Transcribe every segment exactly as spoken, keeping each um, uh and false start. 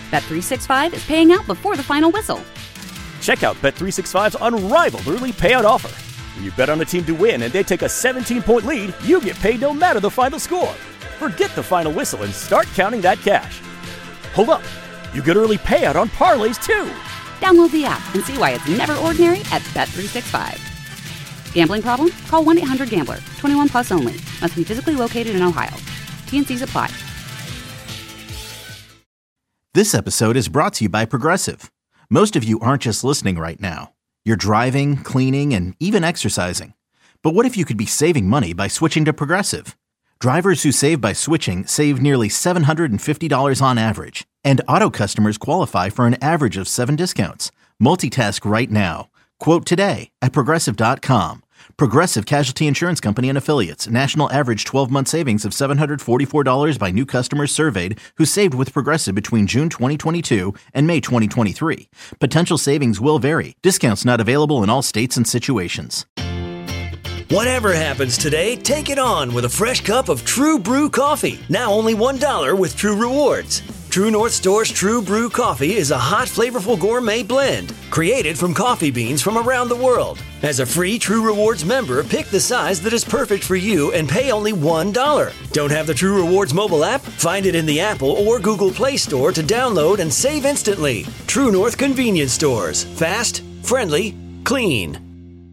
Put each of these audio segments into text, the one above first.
Bet three sixty-five is paying out before the final whistle. Check out Bet three sixty-five's unrivaled early payout offer. When you bet on a team to win and they take a seventeen-point lead, you get paid no matter the final score. Forget the final whistle and start counting that cash. Hold up. You get early payout on parlays, too. Download the app and see why it's never ordinary at Bet three sixty-five. Gambling problem? Call one eight hundred gambler. twenty-one plus only. Must be physically located in Ohio. T and C's apply. This episode is brought to you by Progressive. Most of you aren't just listening right now. You're driving, cleaning, and even exercising. But what if you could be saving money by switching to Progressive? Drivers who save by switching save nearly seven hundred fifty dollars on average. And auto customers qualify for an average of seven discounts. Multitask right now. Quote today at Progressive dot com. Progressive Casualty Insurance Company and Affiliates. National average twelve-month savings of seven hundred forty-four dollars by new customers surveyed who saved with Progressive between June twenty twenty-two and May twenty twenty-three. Potential savings will vary. Discounts not available in all states and situations. Whatever happens today, take it on with a fresh cup of True Brew coffee. Now only one dollar with True Rewards. True North Store's True Brew coffee is a hot, flavorful gourmet blend created from coffee beans from around the world. As a free True Rewards member, pick the size that is perfect for you and pay only one dollar. Don't have the True Rewards mobile app? Find it in the Apple or Google Play Store to download and save instantly. True North Convenience Stores. Fast, friendly, clean.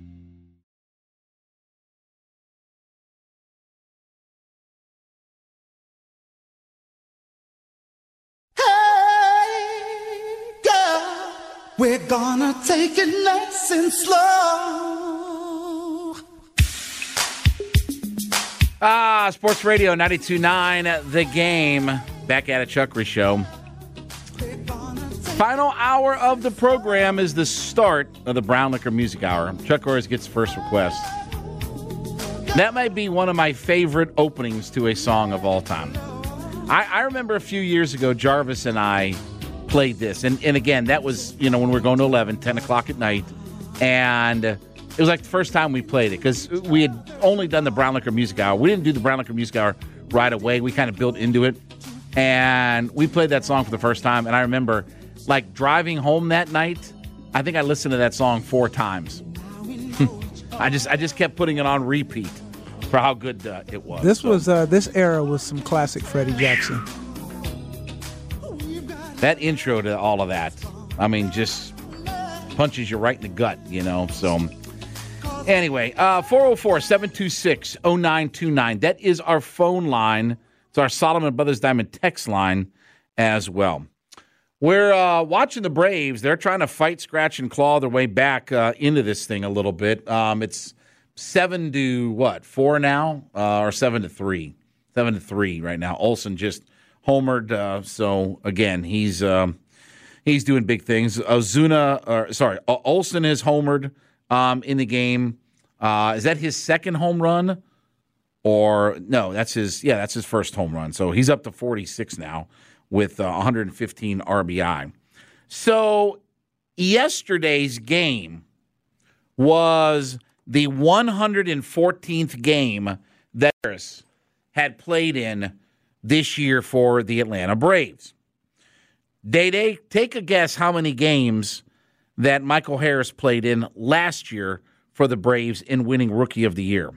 We're gonna take it nice and slow. Ah, Sports Radio ninety-two point nine, The Game. Back at a Chuckery Show. Final hour of the program is the start of the Brown Liquor Music Hour. Chuck Norris gets first request. That might be one of my favorite openings to a song of all time. I, I remember a few years ago, Jarvis and I played this. And, and again, that was, you know, when we were going to eleven, ten o'clock at night. And it was like the first time we played it because we had only done the Brown Liquor Music Hour. We didn't do the Brown Liquor Music Hour right away. We kind of built into it. And we played that song for the first time. And I remember, like, driving home that night, I think I listened to that song four times. I just I just kept putting it on repeat for how good uh, it was. This so. was uh, this era was some classic Freddie Jackson. That intro to all of that, I mean, just punches you right in the gut, you know. So, anyway, uh, four oh four, seven two six, oh nine two nine. That is our phone line. It's our Solomon Brothers Diamond text line as well. We're uh, watching the Braves. They're trying to fight, scratch, and claw their way back uh, into this thing a little bit. Um, it's seven to what, four now, uh, or seven to three? Seven to three right now. Olsen just homered, uh, so again, he's um, he's doing big things. Ozuna, or sorry, Olsen is homered um, in the game. Uh, is that his second home run? Or no, that's his. Yeah, that's his first home run. So he's up to forty-six now with uh, one hundred fifteen R B I. So yesterday's game was the one hundred fourteenth game that Harris had played in this year for the Atlanta Braves. Day-Day, take a guess how many games that Michael Harris played in last year for the Braves in winning Rookie of the Year.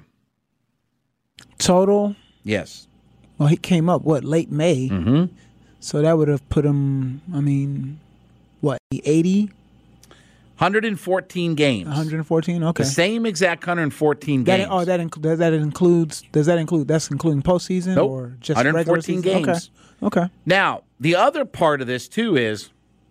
Total? Yes. Well, he came up, what, late May? Mm-hmm. So that would have put him, I mean, what, eighty? one hundred fourteen games. one hundred fourteen, okay. The same exact one hundred fourteen that, games. Oh, that, inc- that includes, does that include, that's including postseason nope. or just one hundred regular fourteen season? games. Okay. okay. Now, the other part of this, too, is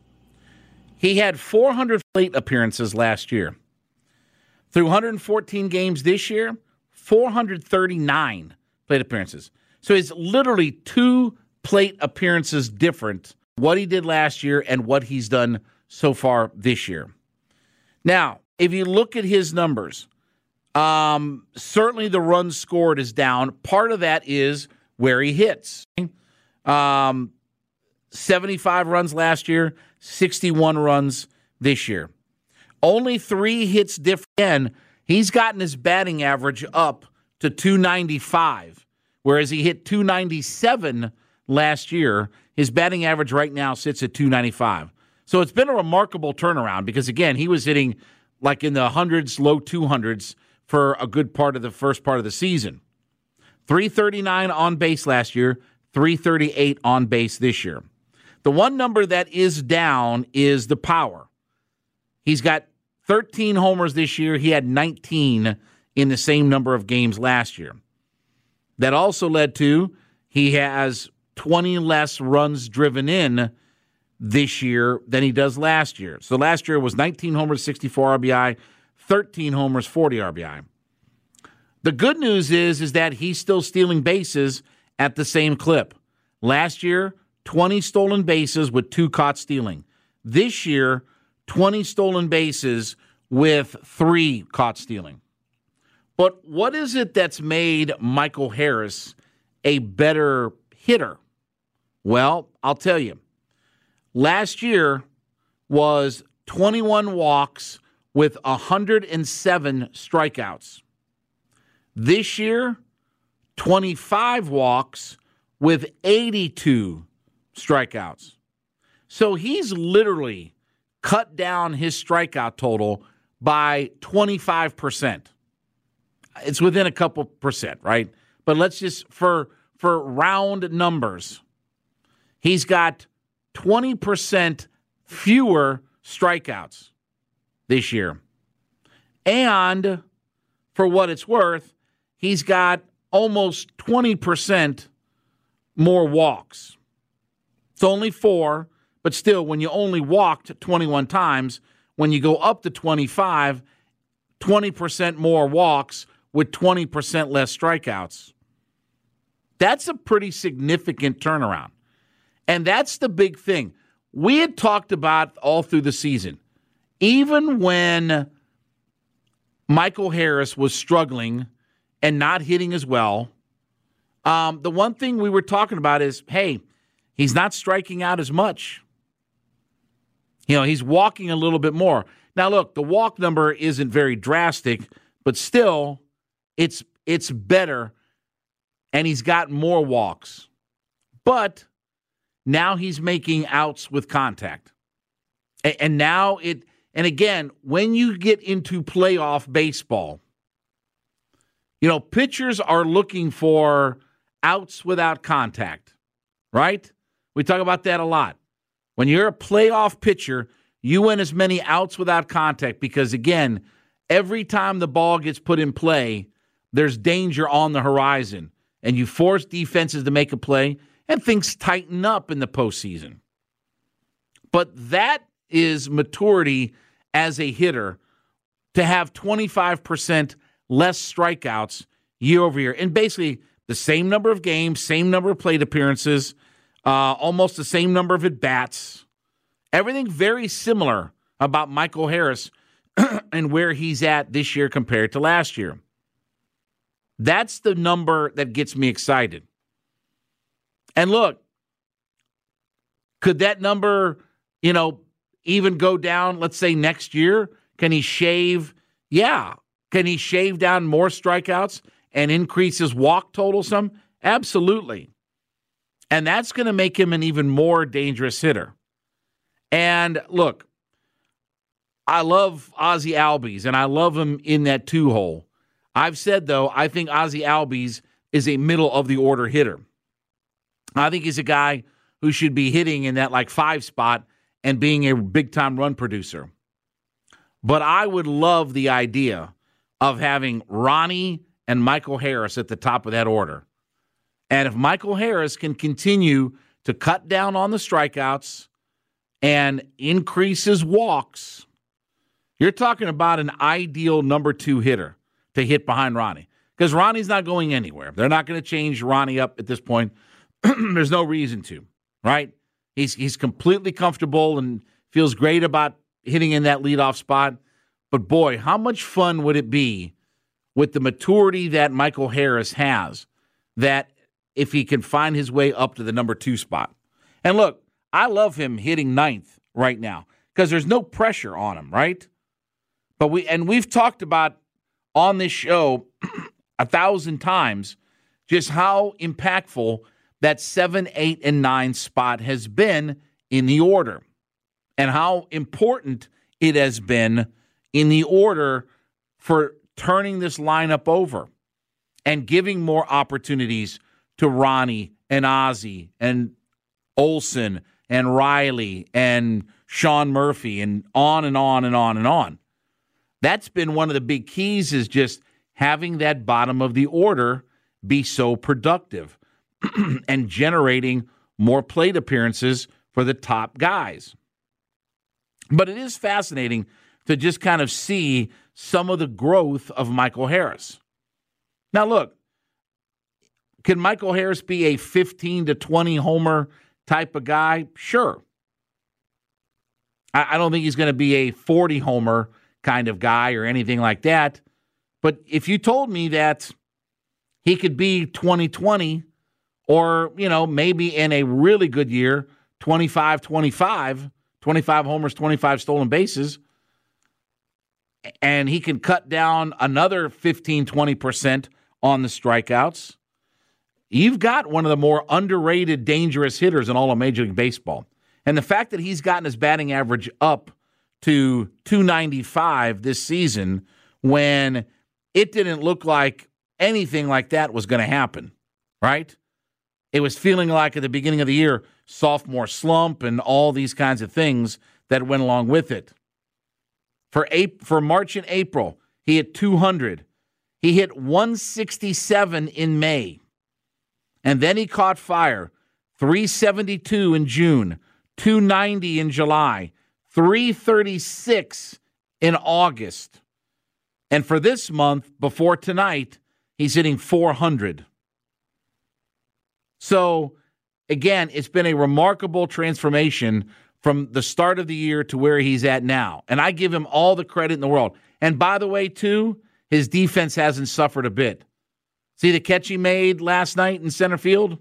he had four hundred plate appearances last year. Through one hundred fourteen games this year, four hundred thirty-nine plate appearances. So it's literally two plate appearances different, what he did last year and what he's done so far this year. Now, if you look at his numbers, um, certainly the runs scored is down. Part of that is where he hits. Um, seventy-five runs last year, sixty-one runs this year. Only three hits different. Again, he's gotten his batting average up to two ninety-five, whereas he hit two ninety-seven last year. His batting average right now sits at two ninety-five. So it's been a remarkable turnaround because, again, he was hitting like in the hundreds, low two hundreds for a good part of the first part of the season. three thirty-nine on base last year, three thirty-eight on base this year. The one number that is down is the power. He's got thirteen homers this year. He had nineteen in the same number of games last year. That also led to he has twenty less runs driven in this year than he does last year. So last year was nineteen homers, sixty-four R B I, thirteen homers, forty R B I. The good news is, is that he's still stealing bases at the same clip. Last year, twenty stolen bases with two caught stealing. This year, twenty stolen bases with three caught stealing. But what is it that's made Michael Harris a better hitter? Well, I'll tell you. Last year was twenty-one walks with one hundred seven strikeouts. This year, twenty-five walks with eighty-two strikeouts. So he's literally cut down his strikeout total by twenty-five percent. It's within a couple percent, right? But let's just, for, for round numbers, he's got twenty percent fewer strikeouts this year. And for what it's worth, he's got almost twenty percent more walks. It's only four, but still, when you only walked twenty-one times, when you go up to twenty-five, twenty percent more walks with twenty percent less strikeouts. That's a pretty significant turnaround. And that's the big thing. We had talked about all through the season, even when Michael Harris was struggling and not hitting as well, um, the one thing we were talking about is, hey, he's not striking out as much. You know, he's walking a little bit more. Now, look, the walk number isn't very drastic, but still, it's it's better, and he's got more walks. But now he's making outs with contact. And, and now it, and again, when you get into playoff baseball, you know, pitchers are looking for outs without contact, right? We talk about that a lot. When you're a playoff pitcher, you win as many outs without contact because, again, every time the ball gets put in play, there's danger on the horizon, and you force defenses to make a play, and things tighten up in the postseason. But that is maturity as a hitter, to have twenty-five percent less strikeouts year over year. And basically the same number of games, same number of plate appearances, uh, almost the same number of at-bats. Everything very similar about Michael Harris and where he's at this year compared to last year. That's the number that gets me excited. And look, could that number, you know, even go down, let's say next year? Can he shave? Yeah. Can he shave down more strikeouts and increase his walk total some? Absolutely. And that's going to make him an even more dangerous hitter. And look, I love Ozzie Albies, and I love him in that two-hole. I've said, though, I think Ozzie Albies is a middle-of-the-order hitter. I think he's a guy who should be hitting in that, like, five spot and being a big-time run producer. But I would love the idea of having Ronnie and Michael Harris at the top of that order. And if Michael Harris can continue to cut down on the strikeouts and increase his walks, you're talking about an ideal number two hitter to hit behind Ronnie. Because Ronnie's not going anywhere. They're not going to change Ronnie up at this point. There's no reason to, right? He's he's completely comfortable and feels great about hitting in that leadoff spot. But boy, how much fun would it be with the maturity that Michael Harris has, that if he can find his way up to the number two spot. And look, I love him hitting ninth right now because there's no pressure on him, right? But we and we've talked about on this show a thousand times just how impactful that seven, eight, and nine spot has been in the order and how important it has been in the order for turning this lineup over and giving more opportunities to Ronnie and Ozzie and Olson and Riley and Sean Murphy and on and on and on and on. That's been one of the big keys, is just having that bottom of the order be so productive and generating more plate appearances for the top guys. But it is fascinating to just kind of see some of the growth of Michael Harris. Now, look, can Michael Harris be a fifteen to twenty homer type of guy? Sure. I, I don't think he's going to be a forty homer kind of guy or anything like that. But if you told me that he could be twenty twenty, or, you know, maybe in a really good year, twenty-five twenty-five, twenty-five homers, twenty-five stolen bases, and he can cut down another fifteen, twenty percent on the strikeouts, you've got one of the more underrated, dangerous hitters in all of Major League Baseball. And the fact that he's gotten his batting average up to two ninety-five this season, when it didn't look like anything like that was going to happen, right? It was feeling like at the beginning of the year, sophomore slump and all these kinds of things that went along with it. For April, for March and April, he hit two hundred. He hit one sixty-seven in May. And then he caught fire. three seventy-two in June, two ninety in July, three thirty-six in August. And for this month, before tonight, he's hitting four hundred. So, again, it's been a remarkable transformation from the start of the year to where he's at now. And I give him all the credit in the world. And by the way, too, his defense hasn't suffered a bit. See the catch he made last night in center field?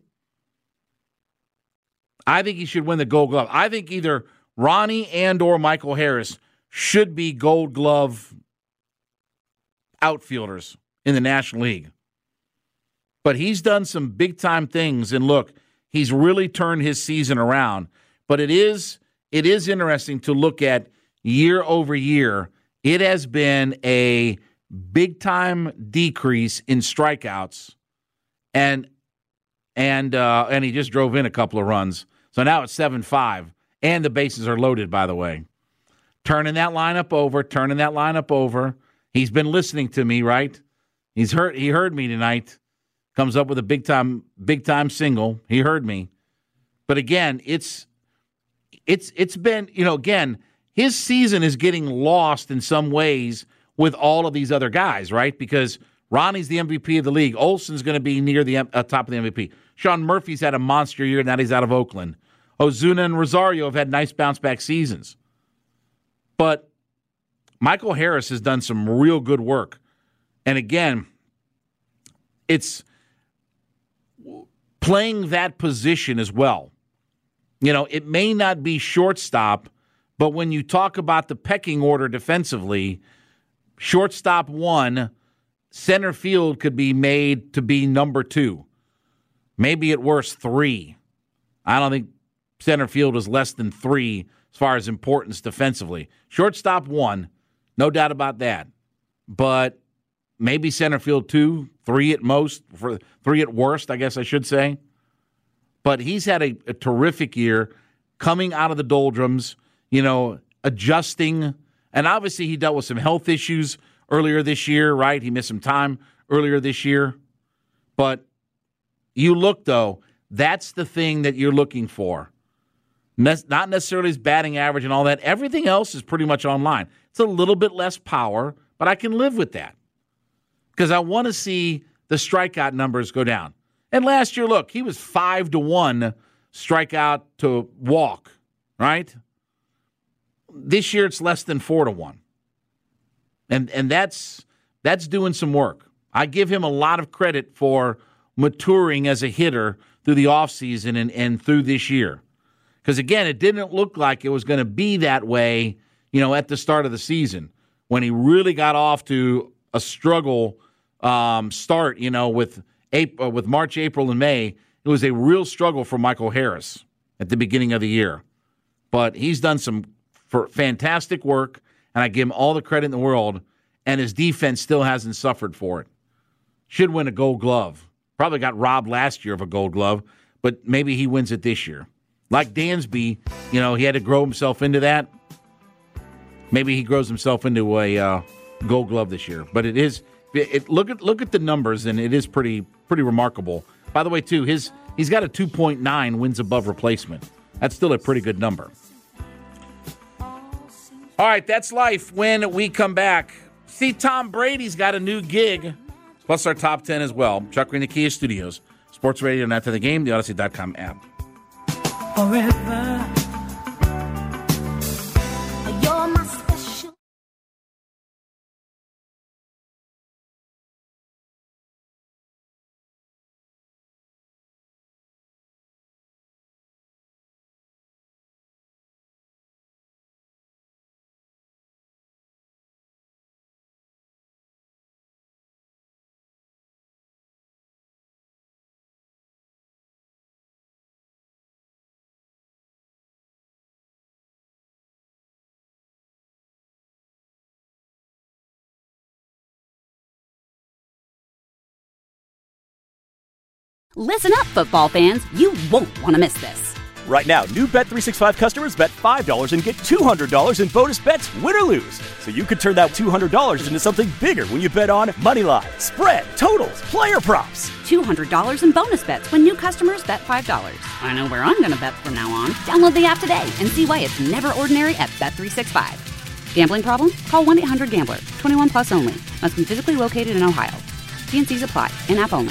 I think he should win the Gold Glove. I think either Ronnie and or Michael Harris should be Gold Glove outfielders in the National League. But he's done some big-time things, and look, he's really turned his season around. But it is it is interesting to look at year over year. It has been a big-time decrease in strikeouts, and and uh, and he just drove in a couple of runs. So now it's seven five, and the bases are loaded, by the way. Turning that lineup over, turning that lineup over. He's been listening to me, right? He's heard he heard me tonight. Comes up with a big-time big-time single. He heard me. But again, it's it's it's been, you know, again, his season is getting lost in some ways with all of these other guys, right? Because Ronnie's the M V P of the league. Olson's going to be near the uh, top of the M V P. Sean Murphy's had a monster year, now he's out of Oakland. Ozuna and Rosario have had nice bounce-back seasons. But Michael Harris has done some real good work. And again, it's playing that position as well. You know, it may not be shortstop, but when you talk about the pecking order defensively, shortstop one, center field could be made to be number two. Maybe at worst three. I don't think center field is less than three as far as importance defensively. Shortstop one, no doubt about that. But maybe center field two, three at most, for three at worst, I guess I should say. But he's had a, a terrific year coming out of the doldrums, you know, adjusting. And obviously he dealt with some health issues earlier this year, right? He missed some time earlier this year. But you look, though, that's the thing that you're looking for. Not necessarily his batting average and all that. Everything else is pretty much online. It's a little bit less power, but I can live with that. Because I want to see the strikeout numbers go down. And last year, look, he was five to one strikeout to walk, right? This year, it's less than four to one, and and that's that's doing some work. I give him a lot of credit for maturing as a hitter through the offseason and and through this year, because again, it didn't look like it was going to be that way, you know, at the start of the season when he really got off to a struggle um, start, you know, with April, with March, April, and May. It it was a real struggle for Michael Harris at the beginning of the year. But he's done some for fantastic work, and I give him all the credit in the world, and his defense still hasn't suffered for it. Should win a Gold Glove. Probably got robbed last year of a Gold Glove, but maybe he wins it this year. Like Dansby, you know, he had to grow himself into that. Maybe he grows himself into a uh, Gold Glove this year. But it is it, it, look at look at the numbers, and it is pretty pretty remarkable. By the way, too, his he's got a two point nine wins above replacement. That's still a pretty good number. All right, that's life. When we come back, see, Tom Brady's got a new gig, plus our top ten as well. Chuck Green, the Kia Studios, Sports Radio, and After the Game, the Odyssey dot com app. Forever. You're my special. Listen up, football fans. You won't want to miss this. Right now, new Bet three sixty-five customers bet five dollars and get two hundred dollars in bonus bets, win or lose. So you could turn that two hundred dollars into something bigger when you bet on money line, spread, totals, player props. two hundred dollars in bonus bets when new customers bet five dollars. I know where I'm going to bet from now on. Download the app today and see why it's never ordinary at Bet three sixty-five. Gambling problem? Call one eight hundred gambler. twenty-one plus only. Must be physically located in Ohio. T and C's apply. In-app only.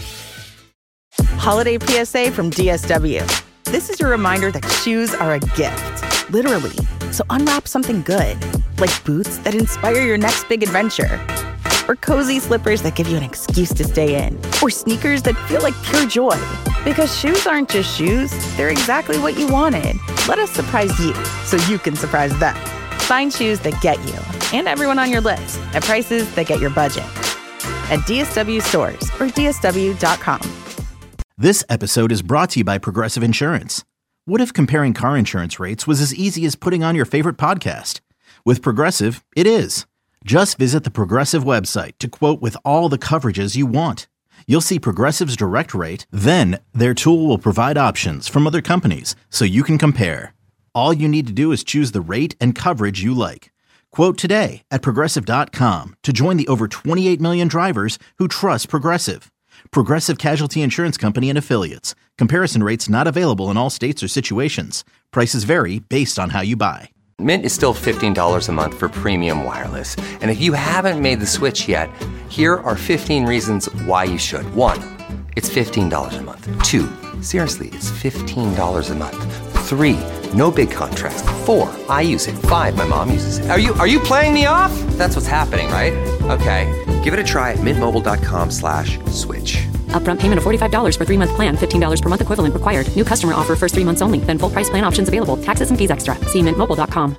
Holiday P S A from D S W. This is your reminder that shoes are a gift, literally. So unwrap something good, like boots that inspire your next big adventure, or cozy slippers that give you an excuse to stay in, or sneakers that feel like pure joy. Because shoes aren't just shoes, they're exactly what you wanted. Let us surprise you so you can surprise them. Find shoes that get you and everyone on your list at prices that get your budget. At D S W stores or D S W dot com. This episode is brought to you by Progressive Insurance. What if comparing car insurance rates was as easy as putting on your favorite podcast? With Progressive, it is. Just visit the Progressive website to quote with all the coverages you want. You'll see Progressive's direct rate, then their tool will provide options from other companies so you can compare. All you need to do is choose the rate and coverage you like. Quote today at Progressive dot com to join the over twenty-eight million drivers who trust Progressive. Progressive Casualty Insurance Company and Affiliates. Comparison rates not available in all states or situations. Prices vary based on how you buy. Mint is still fifteen dollars a month for premium wireless. And if you haven't made the switch yet, here are fifteen reasons why you should. One, it's fifteen dollars a month. Two, seriously, it's fifteen dollars a month. Three, no big contracts. Four, I use it. Five, my mom uses it. Are you are you playing me off? That's what's happening, right? Okay, give it a try at mintmobile.com slash switch. Upfront payment of forty-five dollars for three-month plan, fifteen dollars per month equivalent required. New customer offer first three months only. Then full price plan options available. Taxes and fees extra. See mint mobile dot com.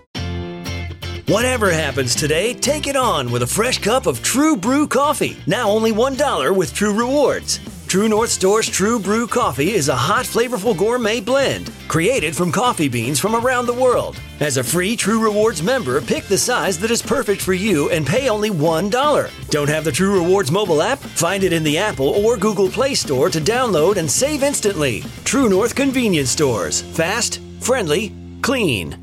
Whatever happens today, take it on with a fresh cup of True Brew coffee. Now only one dollar with True Rewards. True North Store's True Brew coffee is a hot, flavorful gourmet blend created from coffee beans from around the world. As a free True Rewards member, pick the size that is perfect for you and pay only one dollar. Don't have the True Rewards mobile app? Find it in the Apple or Google Play Store to download and save instantly. True North Convenience Stores. Fast, friendly, clean.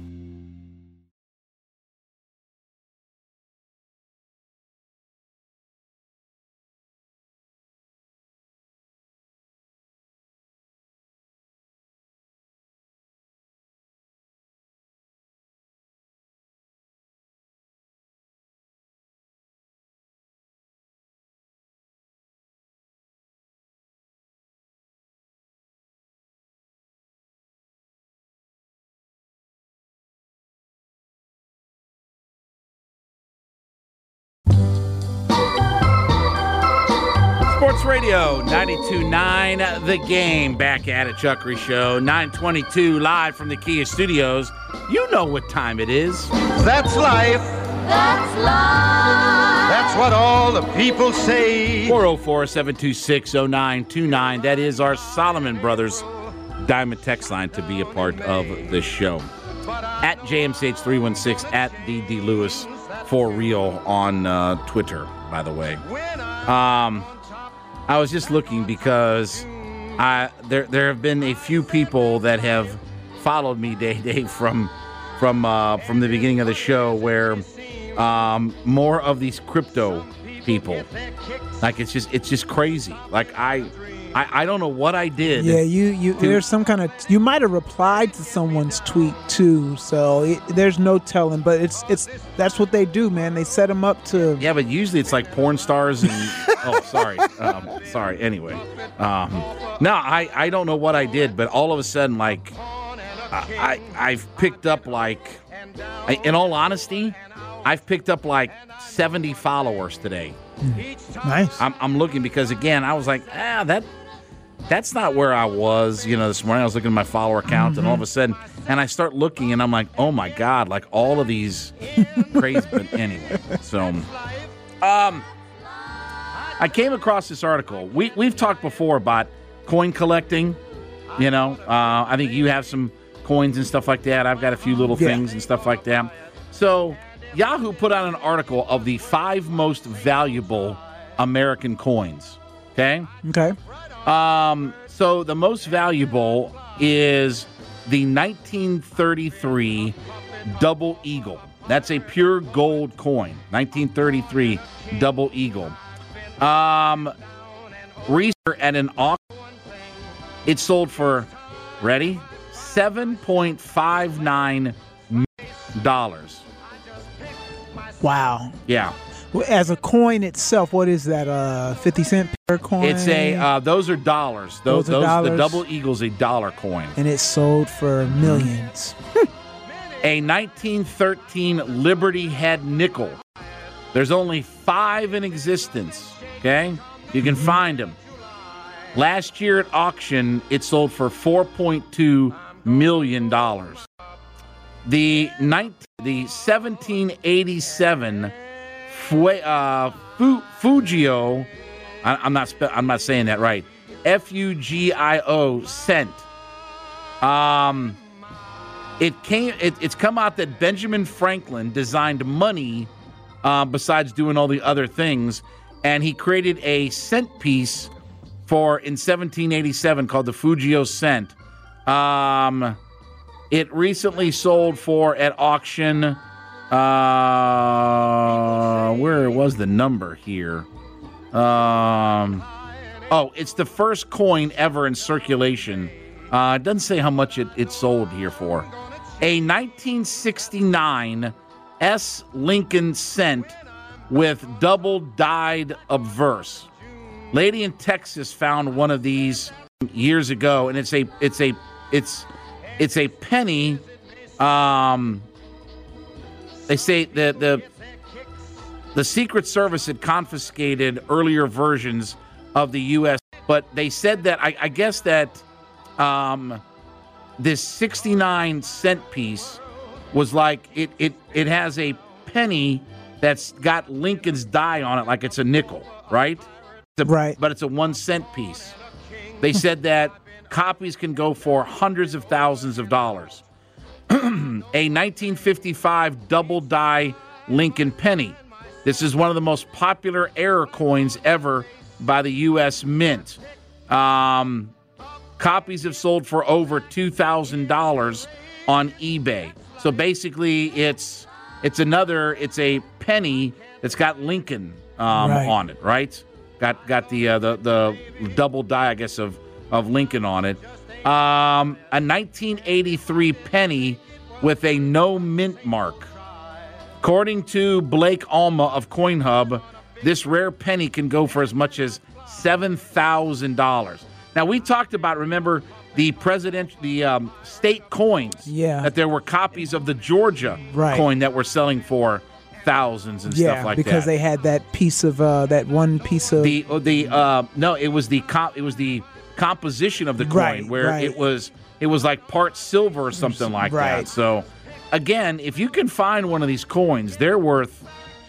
Sports Radio ninety-two point nine, The Game. Back at it, Chuckery Show. nine twenty-two live from the Kia Studios. You know what time it is. That's life. That's life. That's what all the people say. four oh four, seven two six, oh nine two nine. That is our Solomon Brothers Diamond text line to be a part of the show. At J M C H three one six, at D D Lewis for real on uh, Twitter, by the way. Um, I was just looking because I there there have been a few people that have followed me day to day from from uh, from the beginning of the show where um, more of these crypto people, like it's just it's just crazy. Like I. I, I don't know what I did. Yeah, you, you to, there's some kind of you might have replied to someone's tweet too, so it, there's no telling. But it's it's that's what they do, man. They set them up to. Yeah, but usually it's like porn stars and oh, sorry, um, sorry. Anyway, um, no, I, I don't know what I did, but all of a sudden, like I, I I've picked up like, I, in all honesty, I've picked up like seventy followers today. Nice. I'm, I'm looking because again, I was like, ah, that. That's not where I was, you know, this morning. I was looking at my follower count, mm-hmm. and all of a sudden, and I start looking, and I'm like, oh, my God, like all of these crazy. But anyway, so um, I came across this article. We, we've talked before about coin collecting, you know. Uh, I think you have some coins and stuff like that. I've got a few little yeah. things and stuff like that. So Yahoo put out an article of the five most valuable American coins, okay? Okay. Um, so the most valuable is the nineteen thirty-three Double Eagle. That's a pure gold coin. nineteen thirty-three Double Eagle. Um, research at an auction, it sold for, ready? seven point five nine million dollars. Wow. Yeah. As a coin itself, what is that? Uh, fifty cent per coin. It's a. Uh, those are dollars. Those, those, are those dollars. The Double Eagle's a dollar coin, and it's sold for millions. A nineteen thirteen Liberty Head nickel. There's only five in existence. Okay, you can mm-hmm. find them. Last year at auction, it sold for four point two million dollars. The nineteen, the seventeen eighty-seven. Uh, Fugio, I, I'm not. Spe- I'm not saying that right. F U G I O cent. Um, it came. It, it's come out that Benjamin Franklin designed money, uh, besides doing all the other things, and he created a cent piece for in seventeen eighty-seven called the Fugio cent. Um, it recently sold for at auction. Uh, where was the number here? Um, oh, it's the first coin ever in circulation. Uh, it doesn't say how much it, it sold here for. A nineteen sixty-nine S. Lincoln cent with double dyed obverse. Lady in Texas found one of these years ago, and it's a it's a it's it's a penny. Um. They say that the the Secret Service had confiscated earlier versions of the U S, but they said that I, I guess that um, this sixty-nine cent piece was like it it it has a penny that's got Lincoln's die on it, like it's a nickel, right? It's a, right. But it's a one cent piece. They said that copies can go for hundreds of thousands of dollars. A nineteen fifty-five double die Lincoln penny. This is one of the most popular error coins ever by the U S Mint. Um, copies have sold for over two thousand dollars on eBay. So basically, it's it's another it's a penny that's got Lincoln um, right. on it, right? Got got the uh, the the double die, I guess, of of Lincoln on it. Um, a nineteen eighty-three penny with a no mint mark. According to Blake Alma of CoinHub, this rare penny can go for as much as seven thousand dollars. Now, we talked about, remember, the president, the um, state coins. Yeah. That there were copies of the Georgia right. coin that were selling for thousands and yeah, stuff like because that. because they had that piece of uh, that one piece of the the uh, no, it was the comp, it was the composition of the coin right, where right. it was it was like part silver or something like right. that. So again, if you can find one of these coins, they're worth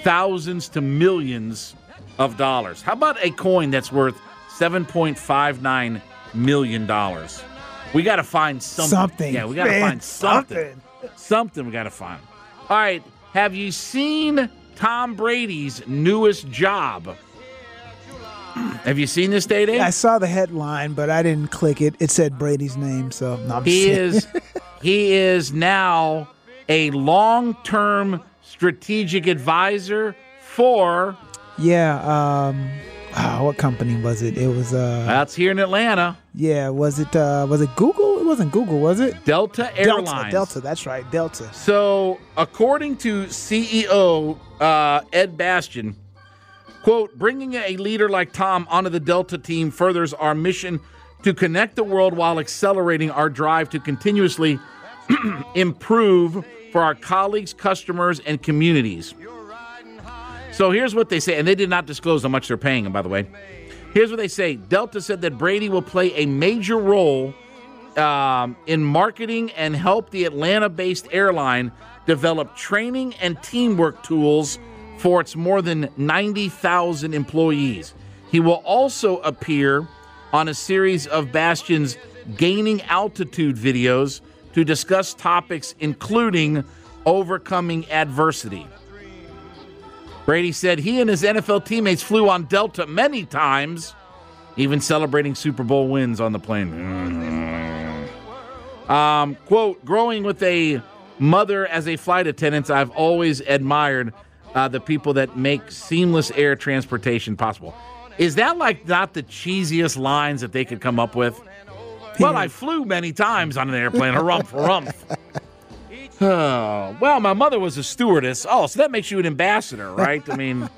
thousands to millions of dollars. How about a coin that's worth seven point five nine million dollars? We got to find something. Something. Yeah, we got to Man, find something. Something, something we got to find. All right. Have you seen Tom Brady's newest job? Have you seen this, Day Day? I saw the headline, but I didn't click it. It said Brady's name, so no, I'm he just is he is now a long-term strategic advisor for. Yeah. Um. Oh, what company was it? It was. Uh. That's here in Atlanta. Yeah. Was it? Uh. Was it Google? It wasn't Google, was it? Delta Airlines. Delta. Delta. That's right. Delta. So, according to C E O uh, Ed Bastian, quote, bringing a leader like Tom onto the Delta team furthers our mission to connect the world while accelerating our drive to continuously improve for our colleagues, customers, and communities. So here's what they say, and they did not disclose how much they're paying him, by the way. Here's what they say. Delta said that Brady will play a major role um, in marketing and help the Atlanta-based airline develop training and teamwork tools for its more than ninety thousand employees. He will also appear on a series of Bastian's gaining altitude videos to discuss topics including overcoming adversity. Brady said he and his N F L teammates flew on Delta many times, even celebrating Super Bowl wins on the plane. Um, quote, growing with a mother as a flight attendant, I've always admired uh, the people that make seamless air transportation possible. Is that like not the cheesiest lines that they could come up with? Well, I flew many times on an airplane, harumph, harumph. Oh, well, my mother was a stewardess. Oh, so that makes you an ambassador, right? I mean,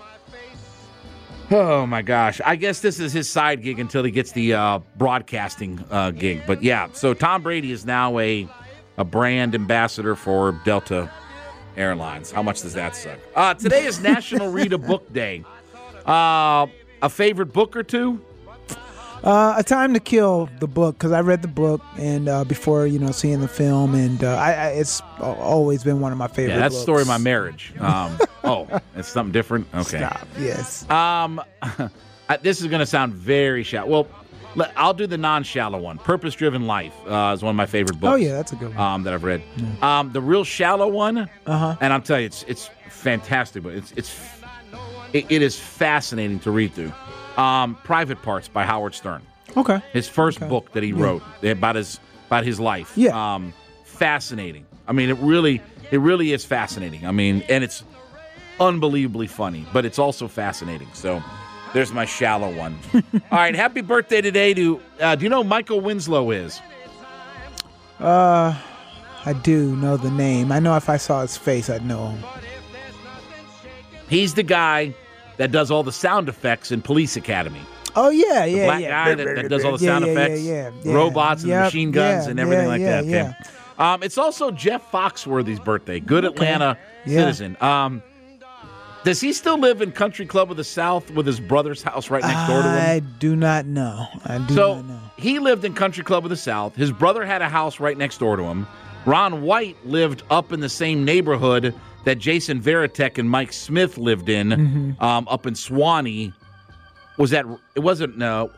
oh, my gosh. I guess this is his side gig until he gets the uh, broadcasting uh, gig. But, yeah, so Tom Brady is now a, a brand ambassador for Delta Airlines. How much does that suck? Uh, today is National Read a Book Day. Uh, a favorite book or two? Uh, A Time to Kill, the book, because I read the book and uh, before, you know, seeing the film, and uh, I, I, it's always been one of my favorite Yeah, that's books. the story of my marriage. Um, oh, it's something different? Okay. Stop, yes. Um, I, this is going to sound very shallow. Well, let, I'll do the non-shallow one. Purpose-Driven Life uh, is one of my favorite books. Oh, yeah, that's a good one. Um, that I've read. Yeah. Um, the real shallow one, uh-huh. and I'll tell you, it's it's fantastic, but it's it's it, it is fascinating to read through. Um, Private Parts by Howard Stern. Okay. His first okay. book that he yeah. wrote about his about his life. Yeah. Um, fascinating. I mean, it really it really is fascinating. I mean, and it's unbelievably funny, but it's also fascinating. So there's my shallow one. All right, happy birthday today to uh, do you know who Michael Winslow is? Uh, I do know the name. I know if I saw his face, I'd know him. He's the guy that does all the sound effects in Police Academy. Oh, yeah, the yeah, black yeah. guy that, that does all the yeah, sound yeah, effects, yeah, yeah, robots and yep, machine guns yeah, and everything yeah, like yeah, that. Okay. Yeah. Um, it's also Jeff Foxworthy's birthday. Good Atlanta okay. yeah. citizen. Um, does he still live in Country Club of the South with his brother's house right next door to him? I do not know. I do so not know. He lived in Country Club of the South. His brother had a house right next door to him. Ron White lived up in the same neighborhood that Jason Varitek and Mike Smith lived in, mm-hmm. um, up in Swanee. Was that? It wasn't. No,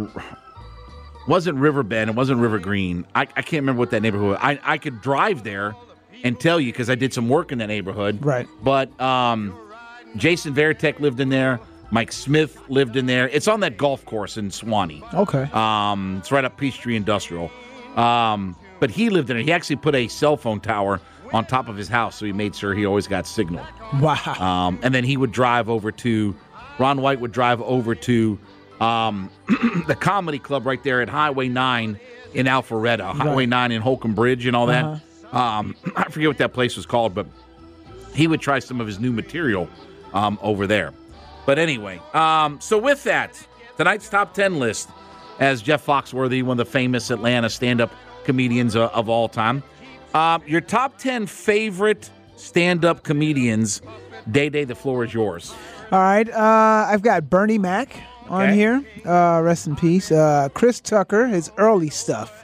wasn't Riverbend. It wasn't River Green. I, I can't remember what that neighborhood was. I I could drive there and tell you because I did some work in that neighborhood. Right. But um, Jason Varitek lived in there. Mike Smith lived in there. It's on that golf course in Swanee. Okay. Um, it's right up Peachtree Industrial. Um, but he lived in it. He actually put a cell phone tower on top of his house, so he made sure he always got signal. Wow. Um, and then he would drive over to, Ron White would drive over to um, the comedy club right there at Highway nine in Alpharetta, right. Highway nine in Holcomb Bridge and all that. Uh-huh. Um, I forget what that place was called, but he would try some of his new material um, over there. But anyway, um, so with that, tonight's top ten list, as Jeff Foxworthy, one of the famous Atlanta stand-up comedians uh, of all time. Uh, your top ten favorite stand-up comedians. Day Day, the floor is yours. All right. Uh, I've got Bernie Mac on okay. here. Uh, rest in peace. Uh, Chris Tucker, his early stuff.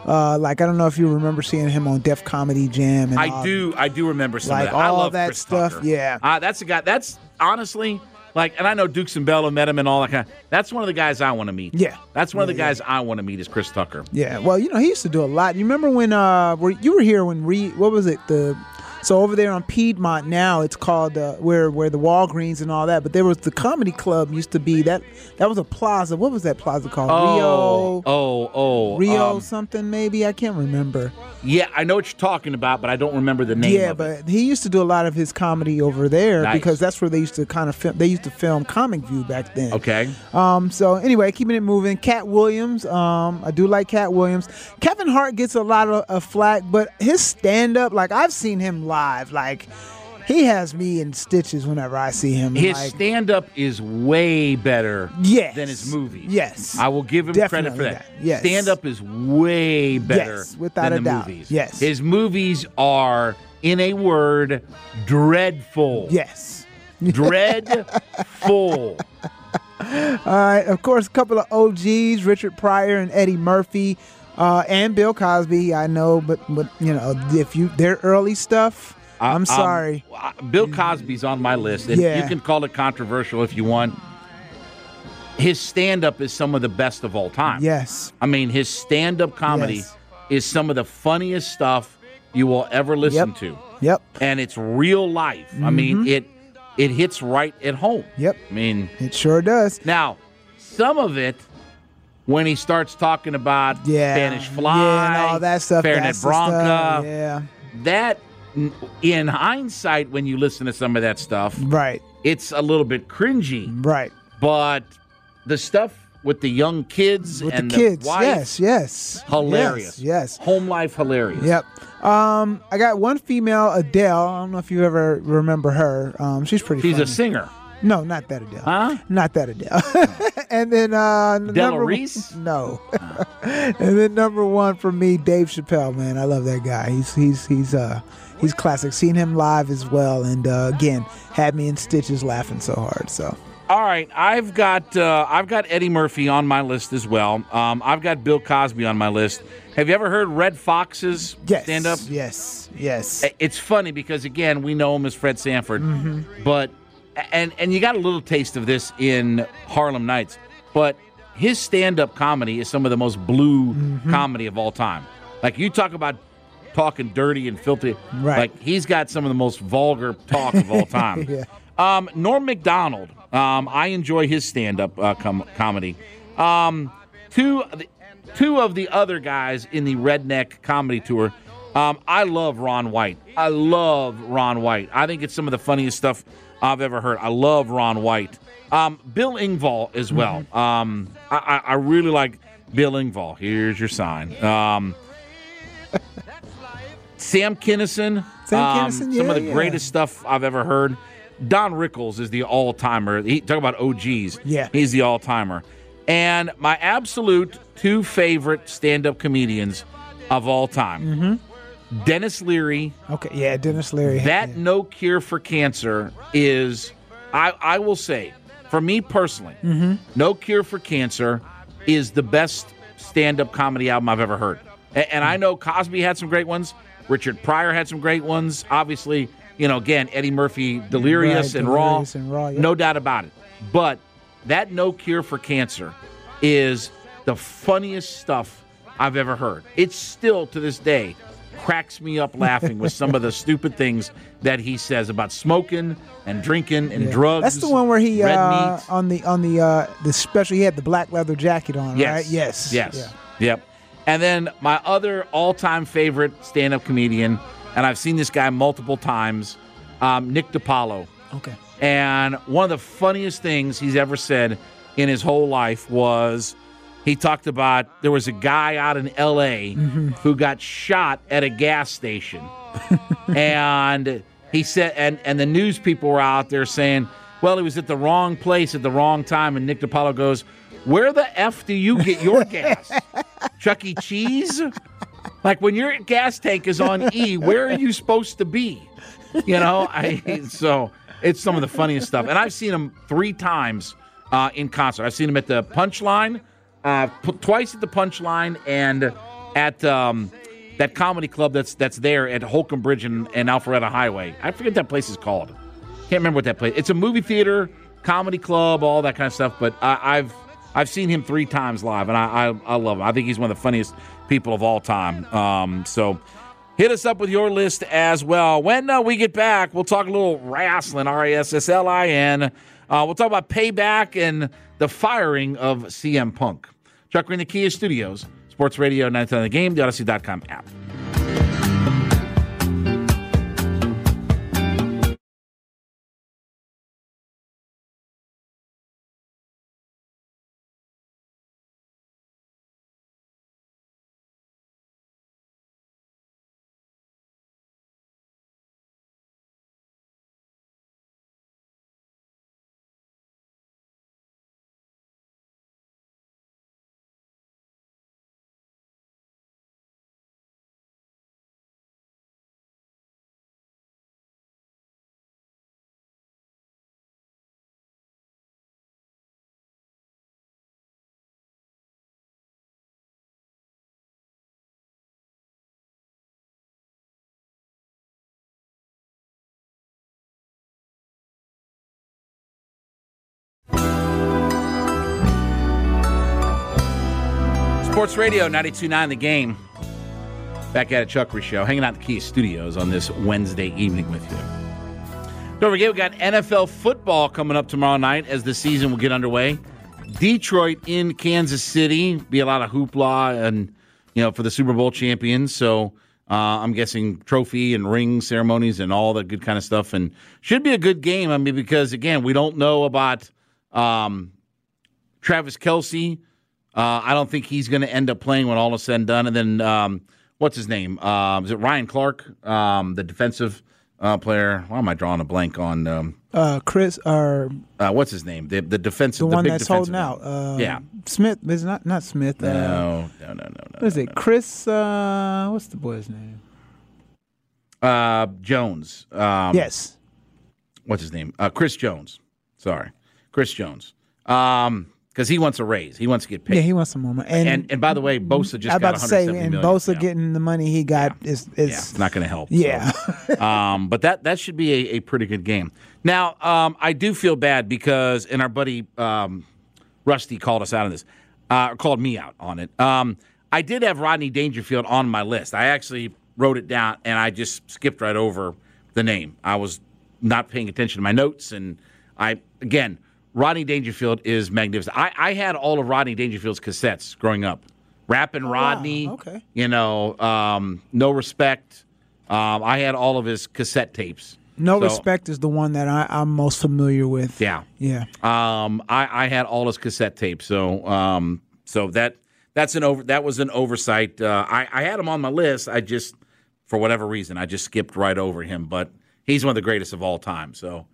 Uh, like I don't know if you remember seeing him on Def Comedy Jam. And I all, do. I do remember some like of that. I all love that Chris stuff. Tucker. Yeah, uh, that's a guy. That's honestly like, and I know Dukes and Bella met him and all that kind of. That's one of the guys I want to meet. Yeah, that's one yeah, of the yeah. guys I want to meet is Chris Tucker. Yeah, well, you know, he used to do a lot. You remember when uh, were, you were here when Re, what was it the. So over there on Piedmont now, it's called uh, where where the Walgreens and all that. But there was the comedy club used to be that that was a plaza. What was that plaza called? Oh, Rio. Oh, oh, Rio um, something maybe. I can't remember. Yeah, I know what you're talking about, but I don't remember the name. Yeah, of but it. he used to do a lot of his comedy over there Nice. because that's where they used to kind of film. They used to film Comic View back then. Okay. Um. So anyway, keeping it moving. Cat Williams. Um. I do like Cat Williams. Kevin Hart gets a lot of, of flack, but his stand up, like I've seen him live, like. He has me in stitches whenever I see him. His like, stand-up is way better yes, than his movies. Yes. I will give him Definitely credit for that. that. Yes. Stand-up is way better Yes, without than a the doubt. movies. Yes. His movies are, in a word, dreadful. Yes. Dreadful. All right. Of course, a couple of O Gs, Richard Pryor and Eddie Murphy, uh, and Bill Cosby. I know, but but you know, if you their early stuff. I'm sorry. Um, Bill Cosby's on my list, and Yeah. you can call it controversial if you want. His stand-up is some of the best of all time. Yes. I mean, his stand-up comedy Yes. is some of the funniest stuff you will ever listen Yep. to. Yep. And it's real life. I mean, Mhm. it it hits right at home. Yep. I mean, it sure does. Now, some of it, when he starts talking about Yeah. Spanish Fly, Yeah, and all that stuff. Fernet that's the Branca, stuff. Yeah. that, in hindsight, when you listen to some of that stuff, Right. it's a little bit cringy. Right. But the stuff with the young kids With and the kids. wife, Yes. Yes. hilarious. Yes. yes. Home life, hilarious. Yep. Um, I got one female, Adele. I don't know if you ever remember her. Um, she's pretty. She's funny. a singer. No, not that Adele. Huh? Not that Adele. And then uh, Della number Reese? No. And then number one for me, Dave Chappelle. Man, I love that guy. He's he's he's uh he's classic. Seen him live as well, and uh, again had me in stitches laughing so hard. So. All right, I've got uh, I've got Eddie Murphy on my list as well. Um, I've got Bill Cosby on my list. Have you ever heard Red Fox's Yes. stand up? Yes. Yes. It's funny because again we know him as Fred Sanford, Mm-hmm. but and and you got a little taste of this in Harlem Nights, but his stand up comedy is some of the most blue Mm-hmm. comedy of all time. Like you talk about talking dirty and filthy, Right. like he's got some of the most vulgar talk of all time. Yeah. Um, Norm Macdonald, um, I enjoy his stand-up uh, com- comedy. Um, two, two of the other guys in the Redneck Comedy Tour, um, I love Ron White. I love Ron White. I think it's some of the funniest stuff I've ever heard. I love Ron White. Um, Bill Engvall as well. Um, I, I, I really like Bill Engvall. Here's your sign. Um, Sam Kinison. Sam um, Kinison, some yeah, of the yeah. greatest stuff I've ever heard. Don Rickles is the all-timer. He talk about O Gs. Yeah. He's the all-timer. And my absolute two favorite stand-up comedians of all time. Mm-hmm. Dennis Leary. Okay. Yeah. Dennis Leary. That yeah. No Cure for Cancer is, I, I will say, for me personally, Mm-hmm. No Cure for Cancer is the best stand-up comedy album I've ever heard. And, and I know Cosby had some great ones. Richard Pryor had some great ones. Obviously, you know, again, Eddie Murphy, Delirious Right, and Delirious Raw. and Raw, yep. No doubt about it. But that No Cure for Cancer is the funniest stuff I've ever heard. It still, to this day, cracks me up laughing with some of the stupid things that he says about smoking and drinking and Yeah. drugs. That's the one where he red uh, meat. on the on the uh, the special. He had the black leather jacket on, Yes. right? Yes. Yes. Yeah. Yep. And then my other all-time favorite stand-up comedian, and I've seen this guy multiple times, um, Nick DiPaolo. Okay. And one of the funniest things he's ever said in his whole life was he talked about there was a guy out in L A Mm-hmm. who got shot at a gas station. And he said, and, and the news people were out there saying, well, he was at the wrong place at the wrong time. And Nick DiPaolo goes, where the F do you get your gas? Chuck E. Cheese? Like when your gas tank is on E, where are you supposed to be? You know, I so it's some of the funniest stuff. And I've seen him three times uh, in concert. I've seen him at the Punchline, uh, p- twice at the Punchline, and at um, that comedy club that's that's there at Holcomb Bridge and, and Alpharetta Highway. I forget what that place is called. Can't remember what that place. It's a movie theater, comedy club, all that kind of stuff. But I, I've I've seen him three times live, and I, I I love him. I think he's one of the funniest people of all time. Um, so hit us up with your list as well. When uh, we get back, we'll talk a little wrestling, R A S S L I N. Uh, we'll talk about Payback and the firing of C M Punk. Chuck Green, the Kia Studios, Sports Radio ninety-nine The Game, the Odyssey dot com app. Sports Radio ninety-two point nine The Game. Back at it, Chuck Green Show, hanging out at the Kia Studios on this Wednesday evening with you. Don't forget, we got N F L football coming up tomorrow night as the season will get underway. Detroit in Kansas City. Be a lot of hoopla and you know for the Super Bowl champions. So uh, I'm guessing trophy and ring ceremonies and all that good kind of stuff. And should be a good game. I mean, because again, we don't know about um, Travis Kelce. Uh, I don't think he's going to end up playing when all is said and done. And then, um, what's his name? Uh, is it Ryan Clark, um, the defensive uh, player? Why am I drawing a blank on? Um, uh, Chris, or uh, what's his name? The the defensive, the the one big that's defensive holding out. Uh, yeah, Smith. Is not not Smith. Uh, no, no, no, no, no. What is no, it? no. Chris. Uh, what's the boy's name? Uh, Jones. Um, yes. What's his name? Uh, Chris Jones. Sorry, Chris Jones. Um. Because he wants a raise. He wants to get paid. Yeah, he wants some more money. And, and, and by the way, Bosa just I got about to say, and Bosa yeah. getting the money he got yeah. is, is yeah, it's not going to help. Yeah. So. um, but that, that should be a, a pretty good game. Now, um, I do feel bad because, and our buddy um, Rusty called us out on this, uh, called me out on it. Um, I did have Rodney Dangerfield on my list. I actually wrote it down, and I just skipped right over the name. I was not paying attention to my notes, and I, again, Rodney Dangerfield is magnificent. I, I had all of Rodney Dangerfield's cassettes growing up. Rapping oh, Rodney, wow. Okay. you know, um, No Respect. Um, I had all of his cassette tapes. No so, Respect is the one that I, I'm most familiar with. Yeah. Yeah. Um, I, I had all his cassette tapes. So um, so that that's an over that was an oversight. Uh, I, I had him on my list. I just, for whatever reason, I just skipped right over him. But he's one of the greatest of all time. So.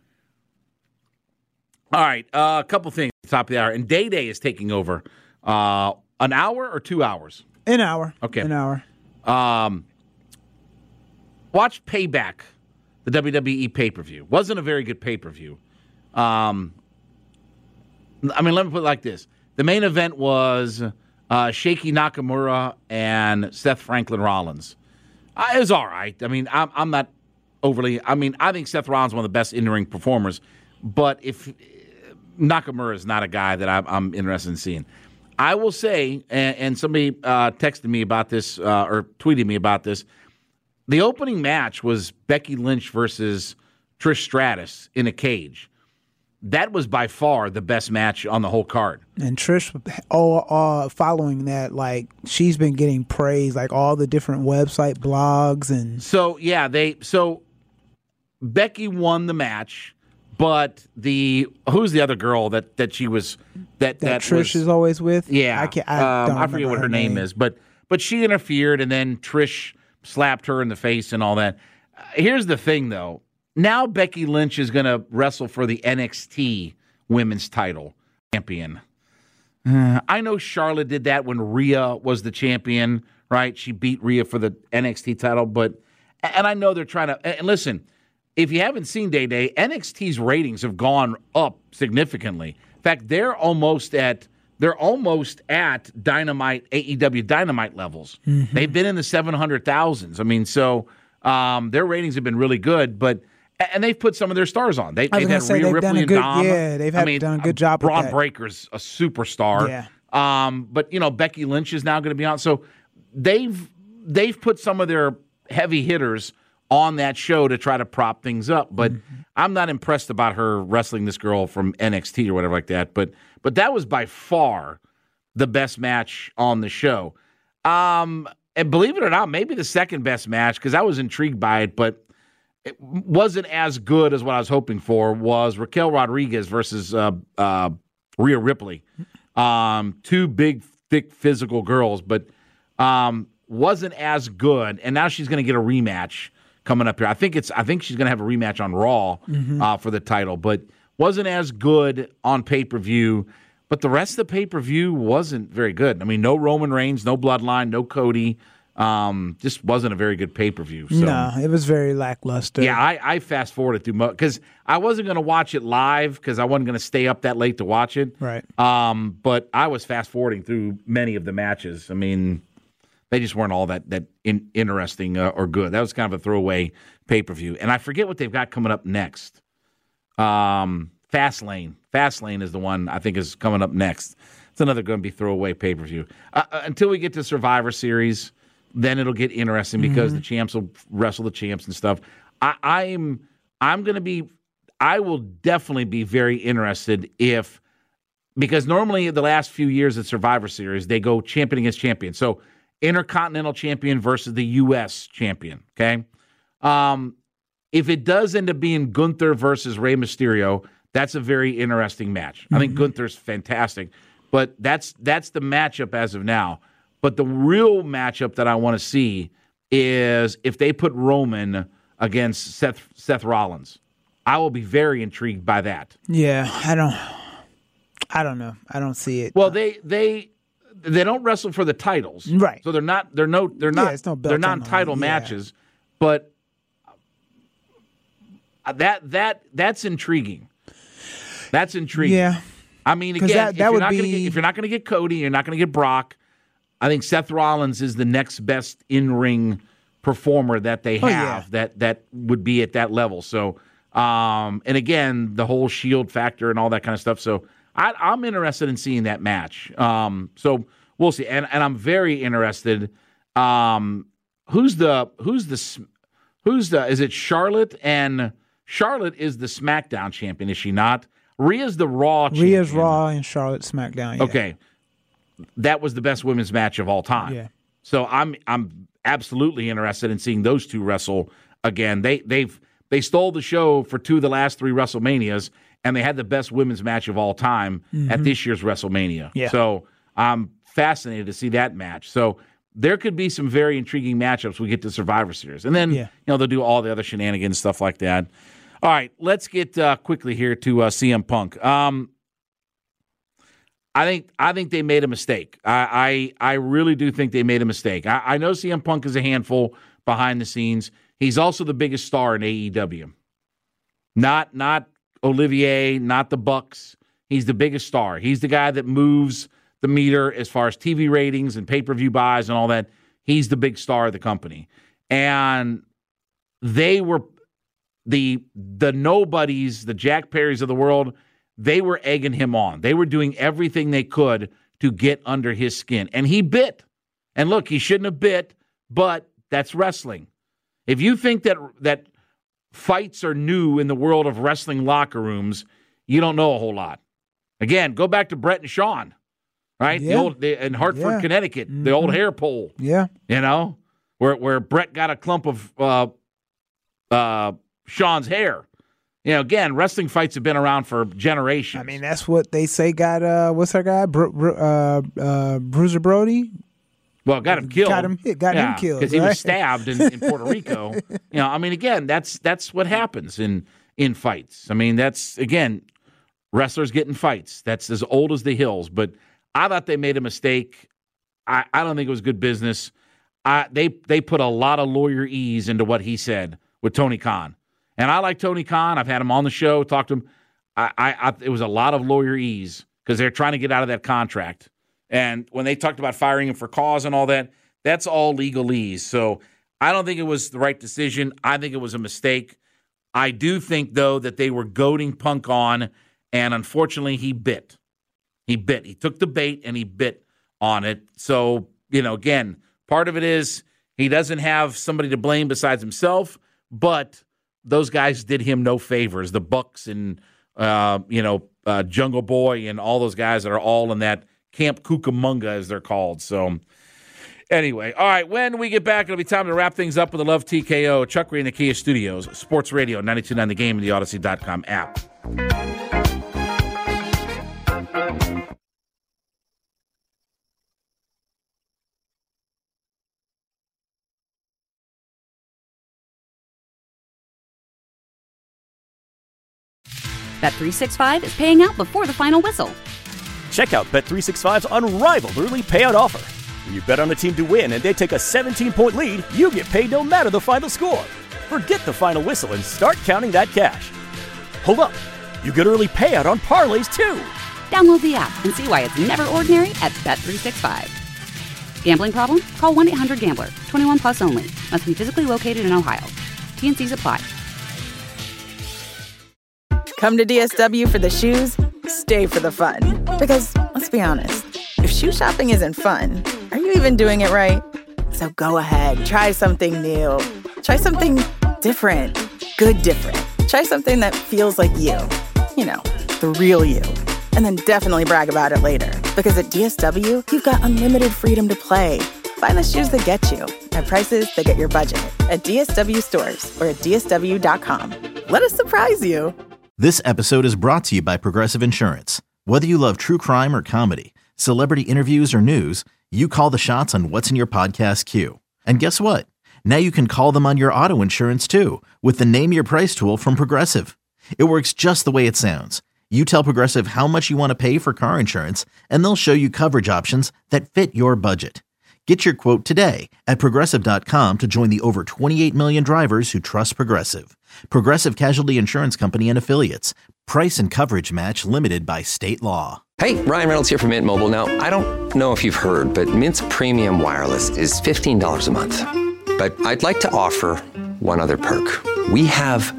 All right, uh, a couple things at the top of the hour. And Day Day is taking over. Uh, an hour or two hours? An hour. Okay. An hour. Um, watch Payback, the W W E pay-per-view. Wasn't a very good pay-per-view. Um, I mean, let me put it like this. The main event was uh, Shaky Nakamura and Seth Franklin Rollins. Uh, it was all right. I mean, I'm, I'm not overly – I mean, I think Seth Rollins is one of the best in-ring performers. But if – Nakamura is not a guy that I'm, I'm interested in seeing. I will say, and, and somebody uh, texted me about this uh, or tweeted me about this, the opening match was Becky Lynch versus Trish Stratus in a cage. That was by far the best match on the whole card. And Trish, all, all following that, like she's been getting praise, like all the different website blogs and. So yeah, they so Becky won the match. But the who's the other girl that, that she was that that, that Trish was, is always with? Yeah, I can't. I, um, don't I forget what her, her name, name is, but but she interfered, and then Trish slapped her in the face and all that. Uh, here's the thing, though. Now Becky Lynch is going to wrestle for the N X T Women's Title champion. Uh, I know Charlotte did that when Rhea was the champion, right? She beat Rhea for the N X T title, but and I know they're trying to. And listen. If you haven't seen Day Day, N X T's ratings have gone up significantly. In fact, they're almost at they're almost at Dynamite, A E W Dynamite levels. Mm-hmm. They've been in the seven hundred thousands. I mean, so um, their ratings have been really good, but and they've put some of their stars on. They, I was they've gonna had say Rhea they've Ripley done a and good- Dom. yeah, they've had- I mean, done a good job with Braun that. Breaker's a superstar. Yeah. Um, but you know, Becky Lynch is now going to be on. So they've they've put some of their heavy hitters on that show to try to prop things up. But Mm-hmm. I'm not impressed about her wrestling this girl from N X T or whatever like that. But but that was by far the best match on the show. Um, and believe it or not, maybe the second best match, because I was intrigued by it, but it wasn't as good as what I was hoping for, was Raquel Rodriguez versus uh, uh, Rhea Ripley. Um, two big, thick, physical girls, but um, wasn't as good. And now she's going to get a rematch coming up here. I think it's. I think she's going to have a rematch on Raw Mhm. uh, for the title, but wasn't as good on pay-per-view. But the rest of the pay-per-view wasn't very good. I mean, no Roman Reigns, no Bloodline, no Cody. Um, just wasn't a very good pay-per-view. So. No, it was very lackluster. Yeah, I, I fast forwarded through because I wasn't going to watch it live because I wasn't going to stay up that late to watch it. Right. Um, but I was fast forwarding through many of the matches. I mean, they just weren't all that that in, interesting uh, or good. That was kind of a throwaway pay per view. And I forget what they've got coming up next. Um, Fastlane. Fastlane is the one I think is coming up next. It's another going to be throwaway pay per view uh, uh, until we get to Survivor Series. Then it'll get interesting because Mhm. the champs will wrestle the champs and stuff. I, I'm I'm going to be. I will definitely be very interested if because normally the last few years at Survivor Series they go champion against champion. So Intercontinental champion versus the U S champion. Okay, um, if it does end up being Gunther versus Rey Mysterio, that's a very interesting match. I think Gunther's fantastic, but that's that's the matchup as of now. But the real matchup that I want to see is if they put Roman against Seth Seth Rollins. I will be very intrigued by that. Yeah, I don't. I don't know. I don't see it. Well, they they they don't wrestle for the titles, Right. So they're not they're no they're not Yeah, it's no belt they're on not them. title Yeah. matches, but that that that's intriguing. That's intriguing. Yeah. I mean, 'Cause again, that- if, that you're would not gonna be- get, if you're not going to get Cody, you're not going to get Brock. I think Seth Rollins is the next best in-ring performer that they have Oh, yeah. that that would be at that level. So, um, and again, the whole Shield factor and all that kind of stuff. So, I, I'm interested in seeing that match. Um, so we'll see, and and I'm very interested. Um, who's the who's the s- who's the is it Charlotte and Charlotte is the SmackDown champion, is she not? Rhea's the Raw champion. Rhea's Raw and Charlotte SmackDown. Yeah. Okay. That was the best women's match of all time. Yeah. So I'm I'm absolutely interested in seeing those two wrestle again. They they've they stole the show for two of the last three WrestleManias, and they had the best women's match of all time at Mhm. this year's WrestleMania. Yeah. So I'm fascinated to see that match. So there could be some very intriguing matchups we get to Survivor Series. And then, Yeah. you know, they'll do all the other shenanigans, stuff like that. All right, let's get uh, quickly here to uh, C M Punk. Um, I think I think they made a mistake. I I, I really do think they made a mistake. I, I know C M Punk is a handful behind the scenes. He's also the biggest star in A E W. Not not Olivier, not the Bucks. He's the biggest star. He's the guy that moves the meter as far as T V ratings and pay-per-view buys and all that. He's the big star of the company. And they were the the nobodies, the Jack Perrys of the world, they were egging him on. They were doing everything they could to get under his skin. And he bit. And look, he shouldn't have bit, but that's wrestling. If you think that that fights are new in the world of wrestling locker rooms, you don't know a whole lot. Again, go back to Brett and Sean, right? Yeah. The old the, in Hartford, Yeah. Connecticut, Mhm. the old hair pole. Yeah. You know, where where Brett got a clump of uh, uh, Sean's hair. You know, again, wrestling fights have been around for generations. I mean, that's what they say got, uh, what's our guy? Bru- Bru- uh, uh, Bruiser Brody? Well, got him killed. Got him, got yeah, him killed. because he right? was stabbed in, in Puerto Rico. You know, I mean, again, that's that's what happens in in fights. I mean, that's again, wrestlers get in fights. That's as old as the hills. But I thought they made a mistake. I, I don't think it was good business. I, they they put a lot of lawyer ease into what he said with Tony Khan, and I like Tony Khan. I've had him on the show, talked to him. I, I, I it was a lot of lawyer ease because they're trying to get out of that contract. And when they talked about firing him for cause and all that, that's all legalese. So I don't think it was the right decision. I think it was a mistake. I do think, though, that they were goading Punk on, and unfortunately he bit. He bit. He took the bait and he bit on it. So, you know, again, part of it is he doesn't have somebody to blame besides himself, but those guys did him no favors. The Bucks and, uh, you know, uh, Jungle Boy and all those guys that are all in that Camp Cucamonga, as they're called. So, anyway, all right, when we get back, it'll be time to wrap things up with the Love T K O. Chuck Ray in the Kia Studios, Sports Radio, ninety-two point nine The Game, and the Odyssey dot com app. Bet three sixty-five is paying out before the final whistle. Check out Bet three sixty-five's unrivaled early payout offer. When you bet on a team to win and they take a seventeen-point lead, you get paid no matter the final score. Forget the final whistle and start counting that cash. Hold up. You get early payout on parlays, too. Download the app and see why it's never ordinary at Bet three sixty-five. Gambling problem? Call one eight hundred gambler. twenty-one plus only. Must be physically located in Ohio. T and C's apply. Come to D S W for the shoes, stay for the fun. Because, let's be honest, if shoe shopping isn't fun, are you even doing it right? So go ahead, try something new. Try something different. Good different. Try something that feels like you. You know, the real you. And then definitely brag about it later. Because at D S W, you've got unlimited freedom to play. Find the shoes that get you at prices that get your budget at D S W stores or at D S W dot com. Let us surprise you. This episode is brought to you by Progressive Insurance. Whether you love true crime or comedy, celebrity interviews or news, you call the shots on what's in your podcast queue. And guess what? Now you can call them on your auto insurance too with the Name Your Price tool from Progressive. It works just the way it sounds. You tell Progressive how much you want to pay for car insurance, and they'll show you coverage options that fit your budget. Get your quote today at Progressive dot com to join the over twenty-eight million drivers who trust Progressive. Progressive Casualty Insurance Company and Affiliates. Price and coverage match limited by state law. Hey, Ryan Reynolds here from Mint Mobile. Now, I don't know if you've heard, but Mint's premium wireless is fifteen dollars a month. But I'd like to offer one other perk. We have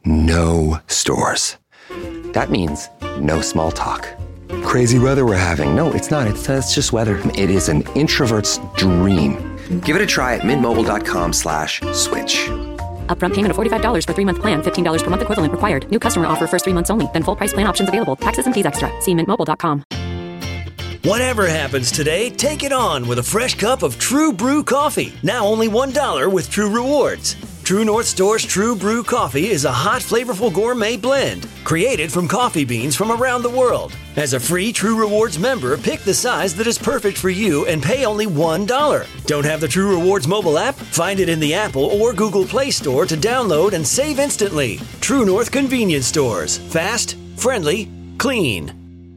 no stores. That means no small talk. Crazy weather we're having. No, it's not. It's, uh, it's just weather. It is an introvert's dream. Give it a try at mintmobile.com slash switch. Upfront payment of forty-five dollars for three-month plan, fifteen dollars per month equivalent required. New customer offer first three months only. Then full price plan options available. Taxes and fees extra. See mint mobile dot com. Whatever happens today, take it on with a fresh cup of True Brew coffee. Now only one dollar with True Rewards. True North Store's True Brew coffee is a hot, flavorful gourmet blend created from coffee beans from around the world. As a free True Rewards member, pick the size that is perfect for you and pay only one dollar. Don't have the True Rewards mobile app? Find it in the Apple or Google Play Store to download and save instantly. True North Convenience Stores. Fast, friendly, clean.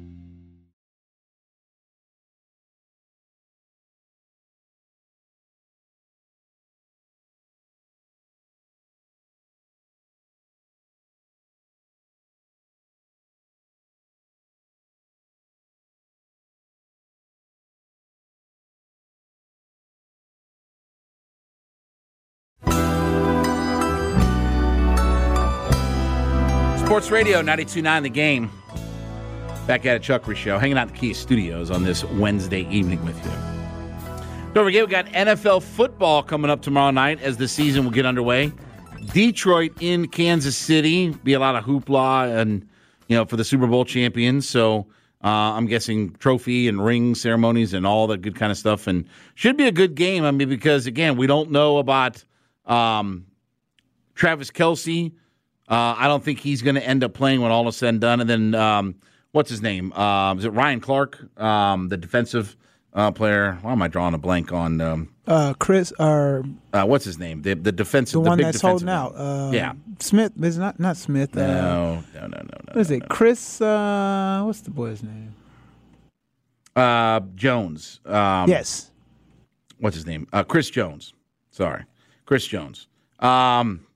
Sports Radio, ninety-two point nine The Game. Back at a Chuck Ray Show, hanging out in the Kia Studios on this Wednesday evening with you. Don't forget, we got N F L football coming up tomorrow night as the season will get underway. Detroit in Kansas City. Be a lot of hoopla and, you know, for the Super Bowl champions. So uh, I'm guessing trophy and ring ceremonies and all that good kind of stuff. And should be a good game. I mean, because, again, we don't know about um, Travis Kelce. Uh, I don't think he's going to end up playing when all is said and done. And then, um, what's his name? Uh, is it Ryan Clark, um, the defensive uh, player? Why am I drawing a blank on um, uh, Chris? Or uh, what's his name? The the defensive, the the one big that's defensive holding out. Uh, yeah, Smith. Is not not Smith. No, uh, no, no, no, no. What is no, it? no. Chris. Uh, what's the boy's name? Uh, Jones. Um, yes. What's his name? Uh, Chris Jones. Sorry, Chris Jones. Um,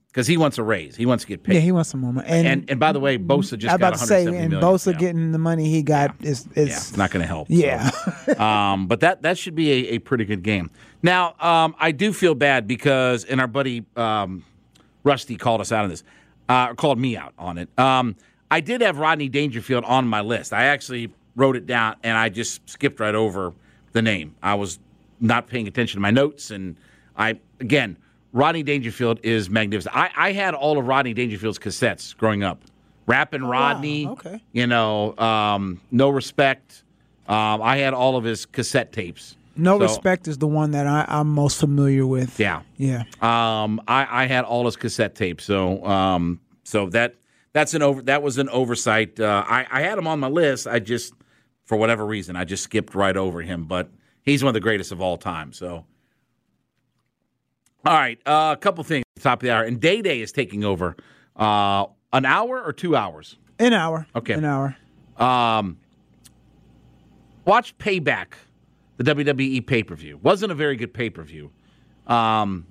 because he wants a raise. He wants to get paid. Yeah, he wants some more money. And, and and by the way, Bosa just I got about to say, one hundred seventy and million. Bosa Yeah. getting the money he got Yeah. is is Yeah, it's not going to help. Yeah. So. um, but that that should be a, a pretty good game. Now, um, I do feel bad because, and our buddy um, Rusty called us out on this, uh, called me out on it. Um, I did have Rodney Dangerfield on my list. I actually wrote it down, and I just skipped right over the name. I was not paying attention to my notes, and I again. Rodney Dangerfield is magnificent. I, I had all of Rodney Dangerfield's cassettes growing up. Rapping Rodney, wow. Okay. you know, um, No Respect. Um, I had all of his cassette tapes. No So, Respect is the one that I, I'm most familiar with. Yeah. Yeah. Um, I, I had all his cassette tapes. So um, so that that's an over that was an oversight. Uh, I, I had him on my list. I just, for whatever reason, I just skipped right over him. But he's one of the greatest of all time. So. All right, uh, a couple things at the top of the hour. And Day Day is taking over. Uh, an hour or two hours? An hour. Okay. An hour. Um, watch Payback, the W W E pay-per-view. Wasn't a very good pay-per-view. Um,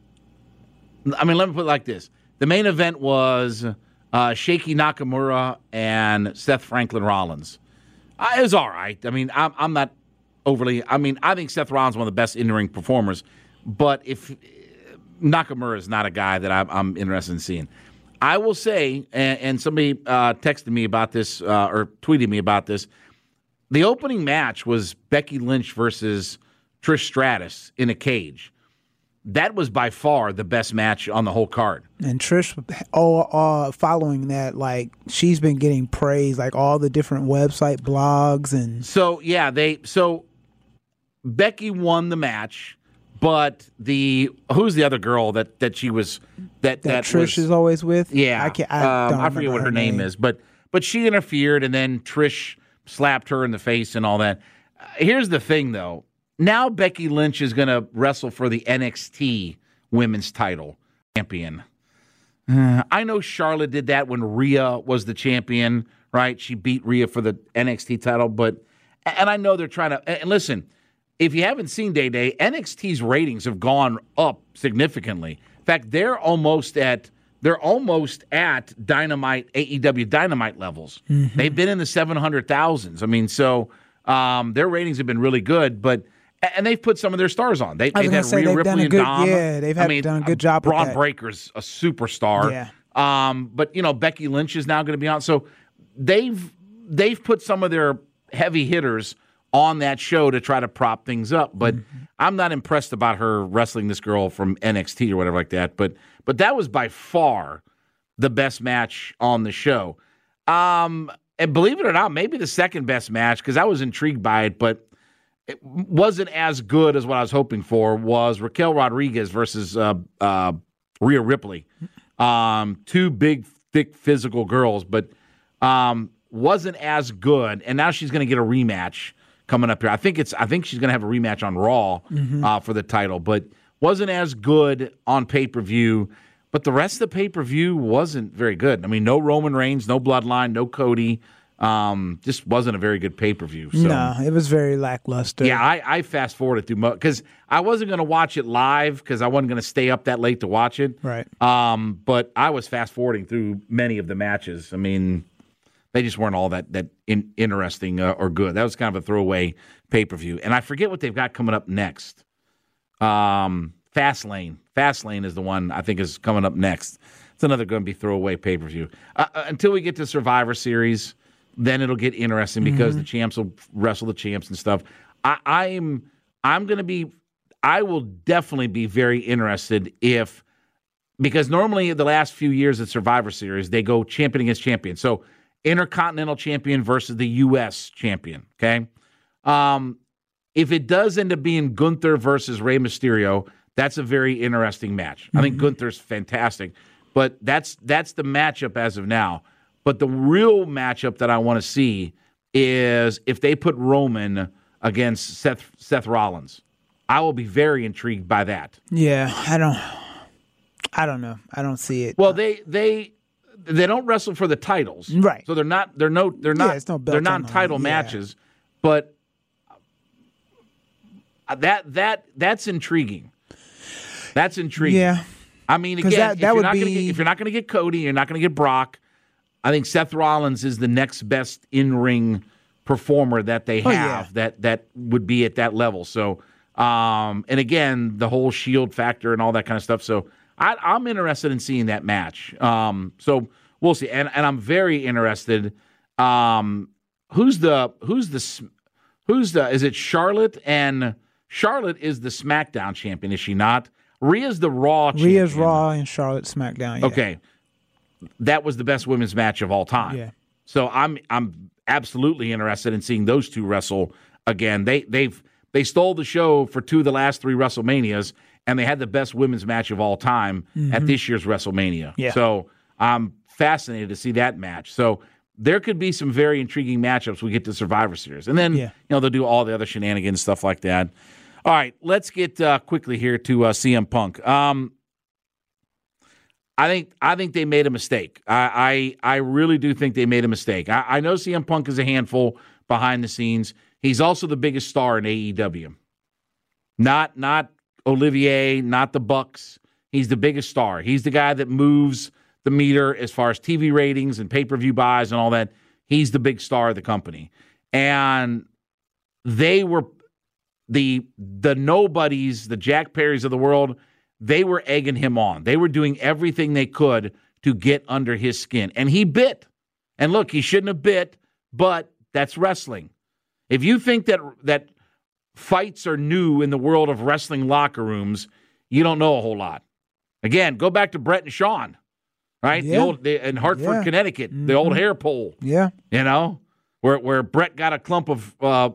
I mean, let me put it like this. The main event was uh, Shaky Nakamura and Seth Franklin Rollins. Uh, it was all right. I mean, I'm, I'm not overly – I mean, I think Seth Rollins is one of the best in-ring performers. But if – Nakamura is not a guy that I'm, I'm interested in seeing. I will say, and, and somebody uh, texted me about this uh, or tweeted me about this, the opening match was Becky Lynch versus Trish Stratus in a cage. That was by far the best match on the whole card. And Trish, all, all following that, like she's been getting praise, like all the different website blogs and. So yeah, they so Becky won the match. But the who's the other girl that, that she was that that, that Trish was, is always with? Yeah, I can't. I, um, don't I forget what her name, name is, but but she interfered, and then Trish slapped her in the face and all that. Uh, here's the thing, though. Now Becky Lynch is going to wrestle for the N X T Women's Title champion. Uh, I know Charlotte did that when Rhea was the champion, right? She beat Rhea for the N X T title, but and I know they're trying to. And listen. If you haven't seen Day Day, N X T's ratings have gone up significantly. In fact, they're almost at they're almost at Dynamite A E W Dynamite levels. Mm-hmm. They've been in the seven hundred thousands. I mean, so um, their ratings have been really good. But and they've put some of their stars on. They, they've had say, Rhea they've Ripley done a and good, Dom. Yeah, they've had, I mean, done a good job. Braun with that. Breaker's a superstar. Yeah. Um, but you know, Becky Lynch is now going to be on. So they've they've put some of their heavy hitters on that show to try to prop things up. But mm-hmm. I'm not impressed about her wrestling this girl from N X T or whatever like that. But but that was by far the best match on the show. Um, and believe it or not, maybe the second best match, because I was intrigued by it, but it wasn't as good as what I was hoping for, was Raquel Rodriguez versus uh, uh, Rhea Ripley. Um, two big, thick, physical girls, but um, wasn't as good. And now she's going to get a rematch coming up here. I think it's. I think she's going to have a rematch on Raw mm-hmm. uh, for the title, but wasn't as good on pay-per-view. But the rest of the pay-per-view wasn't very good. I mean, no Roman Reigns, no Bloodline, no Cody. Um, just wasn't a very good pay-per-view. So. No, it was very lackluster. Yeah, I, I fast-forwarded through because I wasn't going to watch it live because I wasn't going to stay up that late to watch it. Right. Um, but I was fast-forwarding through many of the matches. I mean, they just weren't all that that in, interesting uh, or good. That was kind of a throwaway pay-per-view. And I forget what they've got coming up next. Um, Fastlane. Fastlane is the one I think is coming up next. It's another going to be throwaway pay-per-view. Uh, uh, until we get to Survivor Series, then it'll get interesting because mm-hmm. the champs will wrestle the champs and stuff. I, I'm I'm going to be – I will definitely be very interested if – because normally the last few years at Survivor Series, they go champion against champion. So – Intercontinental champion versus the U S champion, okay? Um, if it does end up being Gunther versus Rey Mysterio, that's a very interesting match. Mm-hmm. I think Gunther's fantastic, but that's that's the matchup as of now. But the real matchup that I want to see is if they put Roman against Seth Seth Rollins. I will be very intrigued by that. Yeah, I don't I don't know. I don't see it. Well, they they They don't wrestle for the titles, right? So they're not. They're no. They're not. Yeah, it's no belt they're non-title yeah. matches, but that that that's intriguing. That's intriguing. Yeah, I mean, 'Cause again, that- if, that you're would not gonna be- get, if you're not going to get Cody, you're not going to get Brock. I think Seth Rollins is the next best in-ring performer that they have Oh, yeah. that that would be at that level. So, um, and again, the whole Shield factor and all that kind of stuff. So, I, I'm interested in seeing that match. Um, so we'll see, and and I'm very interested. Um, who's the who's the who's the is it Charlotte and Charlotte is the SmackDown champion, is she not? Rhea's the Raw champion. Rhea's Raw and Charlotte SmackDown. Yeah. Okay. That was the best women's match of all time. Yeah. So I'm I'm absolutely interested in seeing those two wrestle again. They they've they stole the show for two of the last three WrestleManias, and they had the best women's match of all time Mhm. at this year's WrestleMania. Yeah. So I'm fascinated to see that match. So there could be some very intriguing matchups we get to Survivor Series. And then, Yeah. you know, they'll do all the other shenanigans, stuff like that. All right, let's get uh, quickly here to uh, C M Punk. Um, I think I think they made a mistake. I I, I really do think they made a mistake. I, I know C M Punk is a handful behind the scenes. He's also the biggest star in A E W. Not not Olivier, not the Bucks. He's the biggest star. He's the guy that moves the meter as far as T V ratings and pay-per-view buys and all that. He's the big star of the company. And they were the the nobodies, the Jack Perrys of the world. They were egging him on. They were doing everything they could to get under his skin. And he bit. And look, he shouldn't have bit, but that's wrestling. If you think that that fights are new in the world of wrestling locker rooms, you don't know a whole lot. Again, go back to Brett and Sean, right? Yeah. The old, the, in Hartford, Yeah. Connecticut, Mm-hmm. the old hair pole, Yeah. you know, where, where Brett got a clump of uh,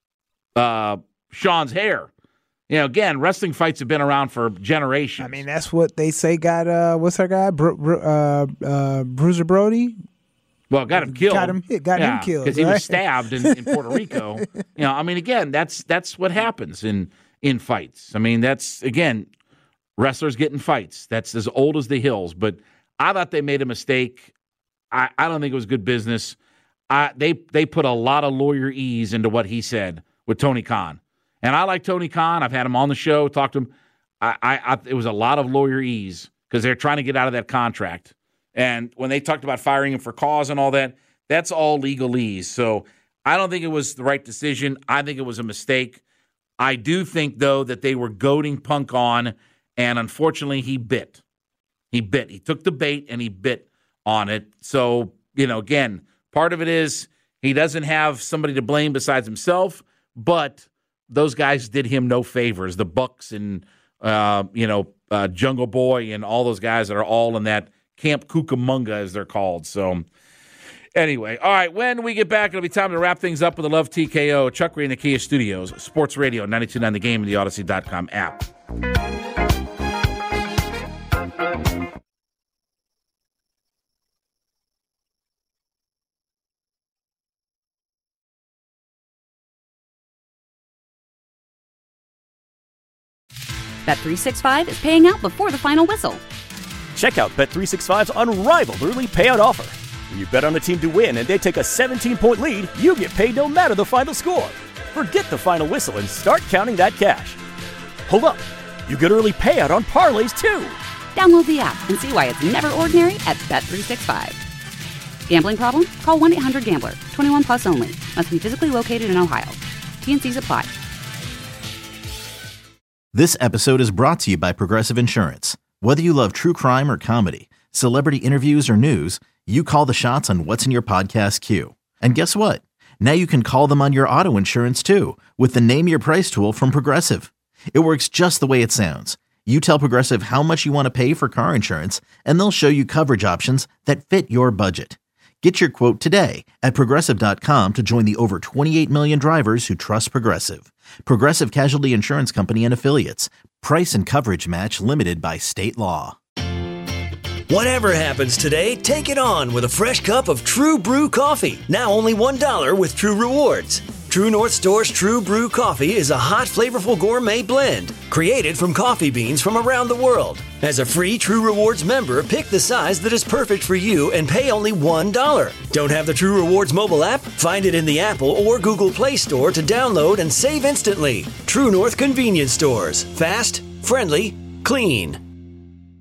uh, Sean's hair. You know, again, wrestling fights have been around for generations. I mean, that's what they say got, uh, what's our guy? Bru- Bru- uh, uh, Bruiser Brody? Well, got him killed. Got him hit- got him killed, because he right? was stabbed in, in Puerto Rico. You know, I mean, again, that's that's what happens in in fights. I mean, that's again, wrestlers get in fights. That's as old as the hills. But I thought they made a mistake. I, I don't think it was good business. I, they they put a lot of lawyer ease into what he said with Tony Khan, and I like Tony Khan. I've had him on the show, talked to him. I, I, I it was a lot of lawyer ease because they're trying to get out of that contract. And when they talked about firing him for cause and all that, that's all legalese. So I don't think it was the right decision. I think it was a mistake. I do think, though, that they were goading Punk on, and unfortunately he bit. He bit. He took the bait and he bit on it. So, you know, again, part of it is he doesn't have somebody to blame besides himself, but those guys did him no favors. The Bucks and, uh, you know, uh, Jungle Boy and all those guys that are all in that Camp Cucamonga, as they're called. So, anyway, all right, when we get back, it'll be time to wrap things up with the Love T K O. Chuck Ray in the Kia Studios, Sports Radio, ninety-two point nine The Game, and the Odyssey dot com app. Bet three sixty-five is paying out before the final whistle. Check out Bet three sixty-five's unrivaled early payout offer. When you bet on a team to win and they take a seventeen-point lead, you get paid no matter the final score. Forget the final whistle and start counting that cash. Hold up. You get early payout on parlays, too. Download the app and see why it's never ordinary at Bet three sixty-five. Gambling problem? Call one eight hundred gambler. twenty-one plus only. Must be physically located in Ohio. T N Cs apply. This episode is brought to you by Progressive Insurance. Whether you love true crime or comedy, celebrity interviews or news, you call the shots on what's in your podcast queue. And guess what? Now you can call them on your auto insurance too with the Name Your Price tool from Progressive. It works just the way it sounds. You tell Progressive how much you want to pay for car insurance, and they'll show you coverage options that fit your budget. Get your quote today at Progressive dot com to join the over twenty-eight million drivers who trust Progressive. Progressive Casualty Insurance Company and Affiliates. Price and coverage match limited by state law. Whatever happens today, take it on with a fresh cup of True Brew coffee. Now only one dollar with True Rewards. True North Store's True Brew coffee is a hot, flavorful gourmet blend created from coffee beans from around the world. As a free True Rewards member, pick the size that is perfect for you and pay only one dollar. Don't have the True Rewards mobile app? Find it in the Apple or Google Play Store to download and save instantly. True North Convenience Stores. Fast, friendly, clean.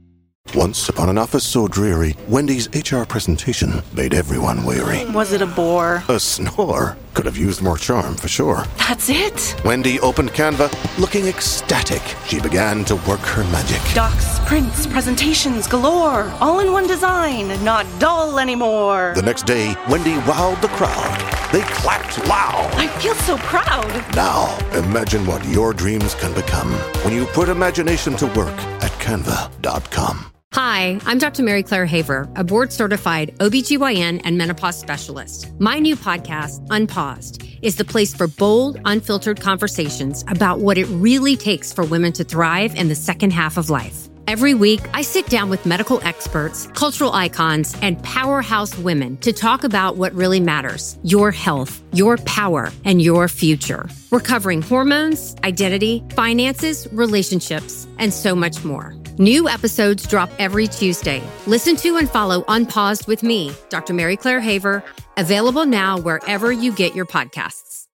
Once upon an office so dreary, Wendy's H R presentation made everyone weary. Was it a bore? A snore. Could have used more charm, for sure. That's it? Wendy opened Canva, looking ecstatic. She began to work her magic. Docs, prints, presentations galore. All in one design, not dull anymore. The next day, Wendy wowed the crowd. They clapped loud. I feel so proud. Now, imagine what your dreams can become when you put imagination to work at canva dot com. Hi, I'm Doctor Mary Claire Haver, a board-certified O B G Y N and menopause specialist. My new podcast, Unpaused, is the place for bold, unfiltered conversations about what it really takes for women to thrive in the second half of life. Every week, I sit down with medical experts, cultural icons, and powerhouse women to talk about what really matters: your health, your power, and your future. We're covering hormones, identity, finances, relationships, and so much more. New episodes drop every Tuesday. Listen to and follow Unpaused with me, Doctor Mary Claire Haver, available now wherever you get your podcasts.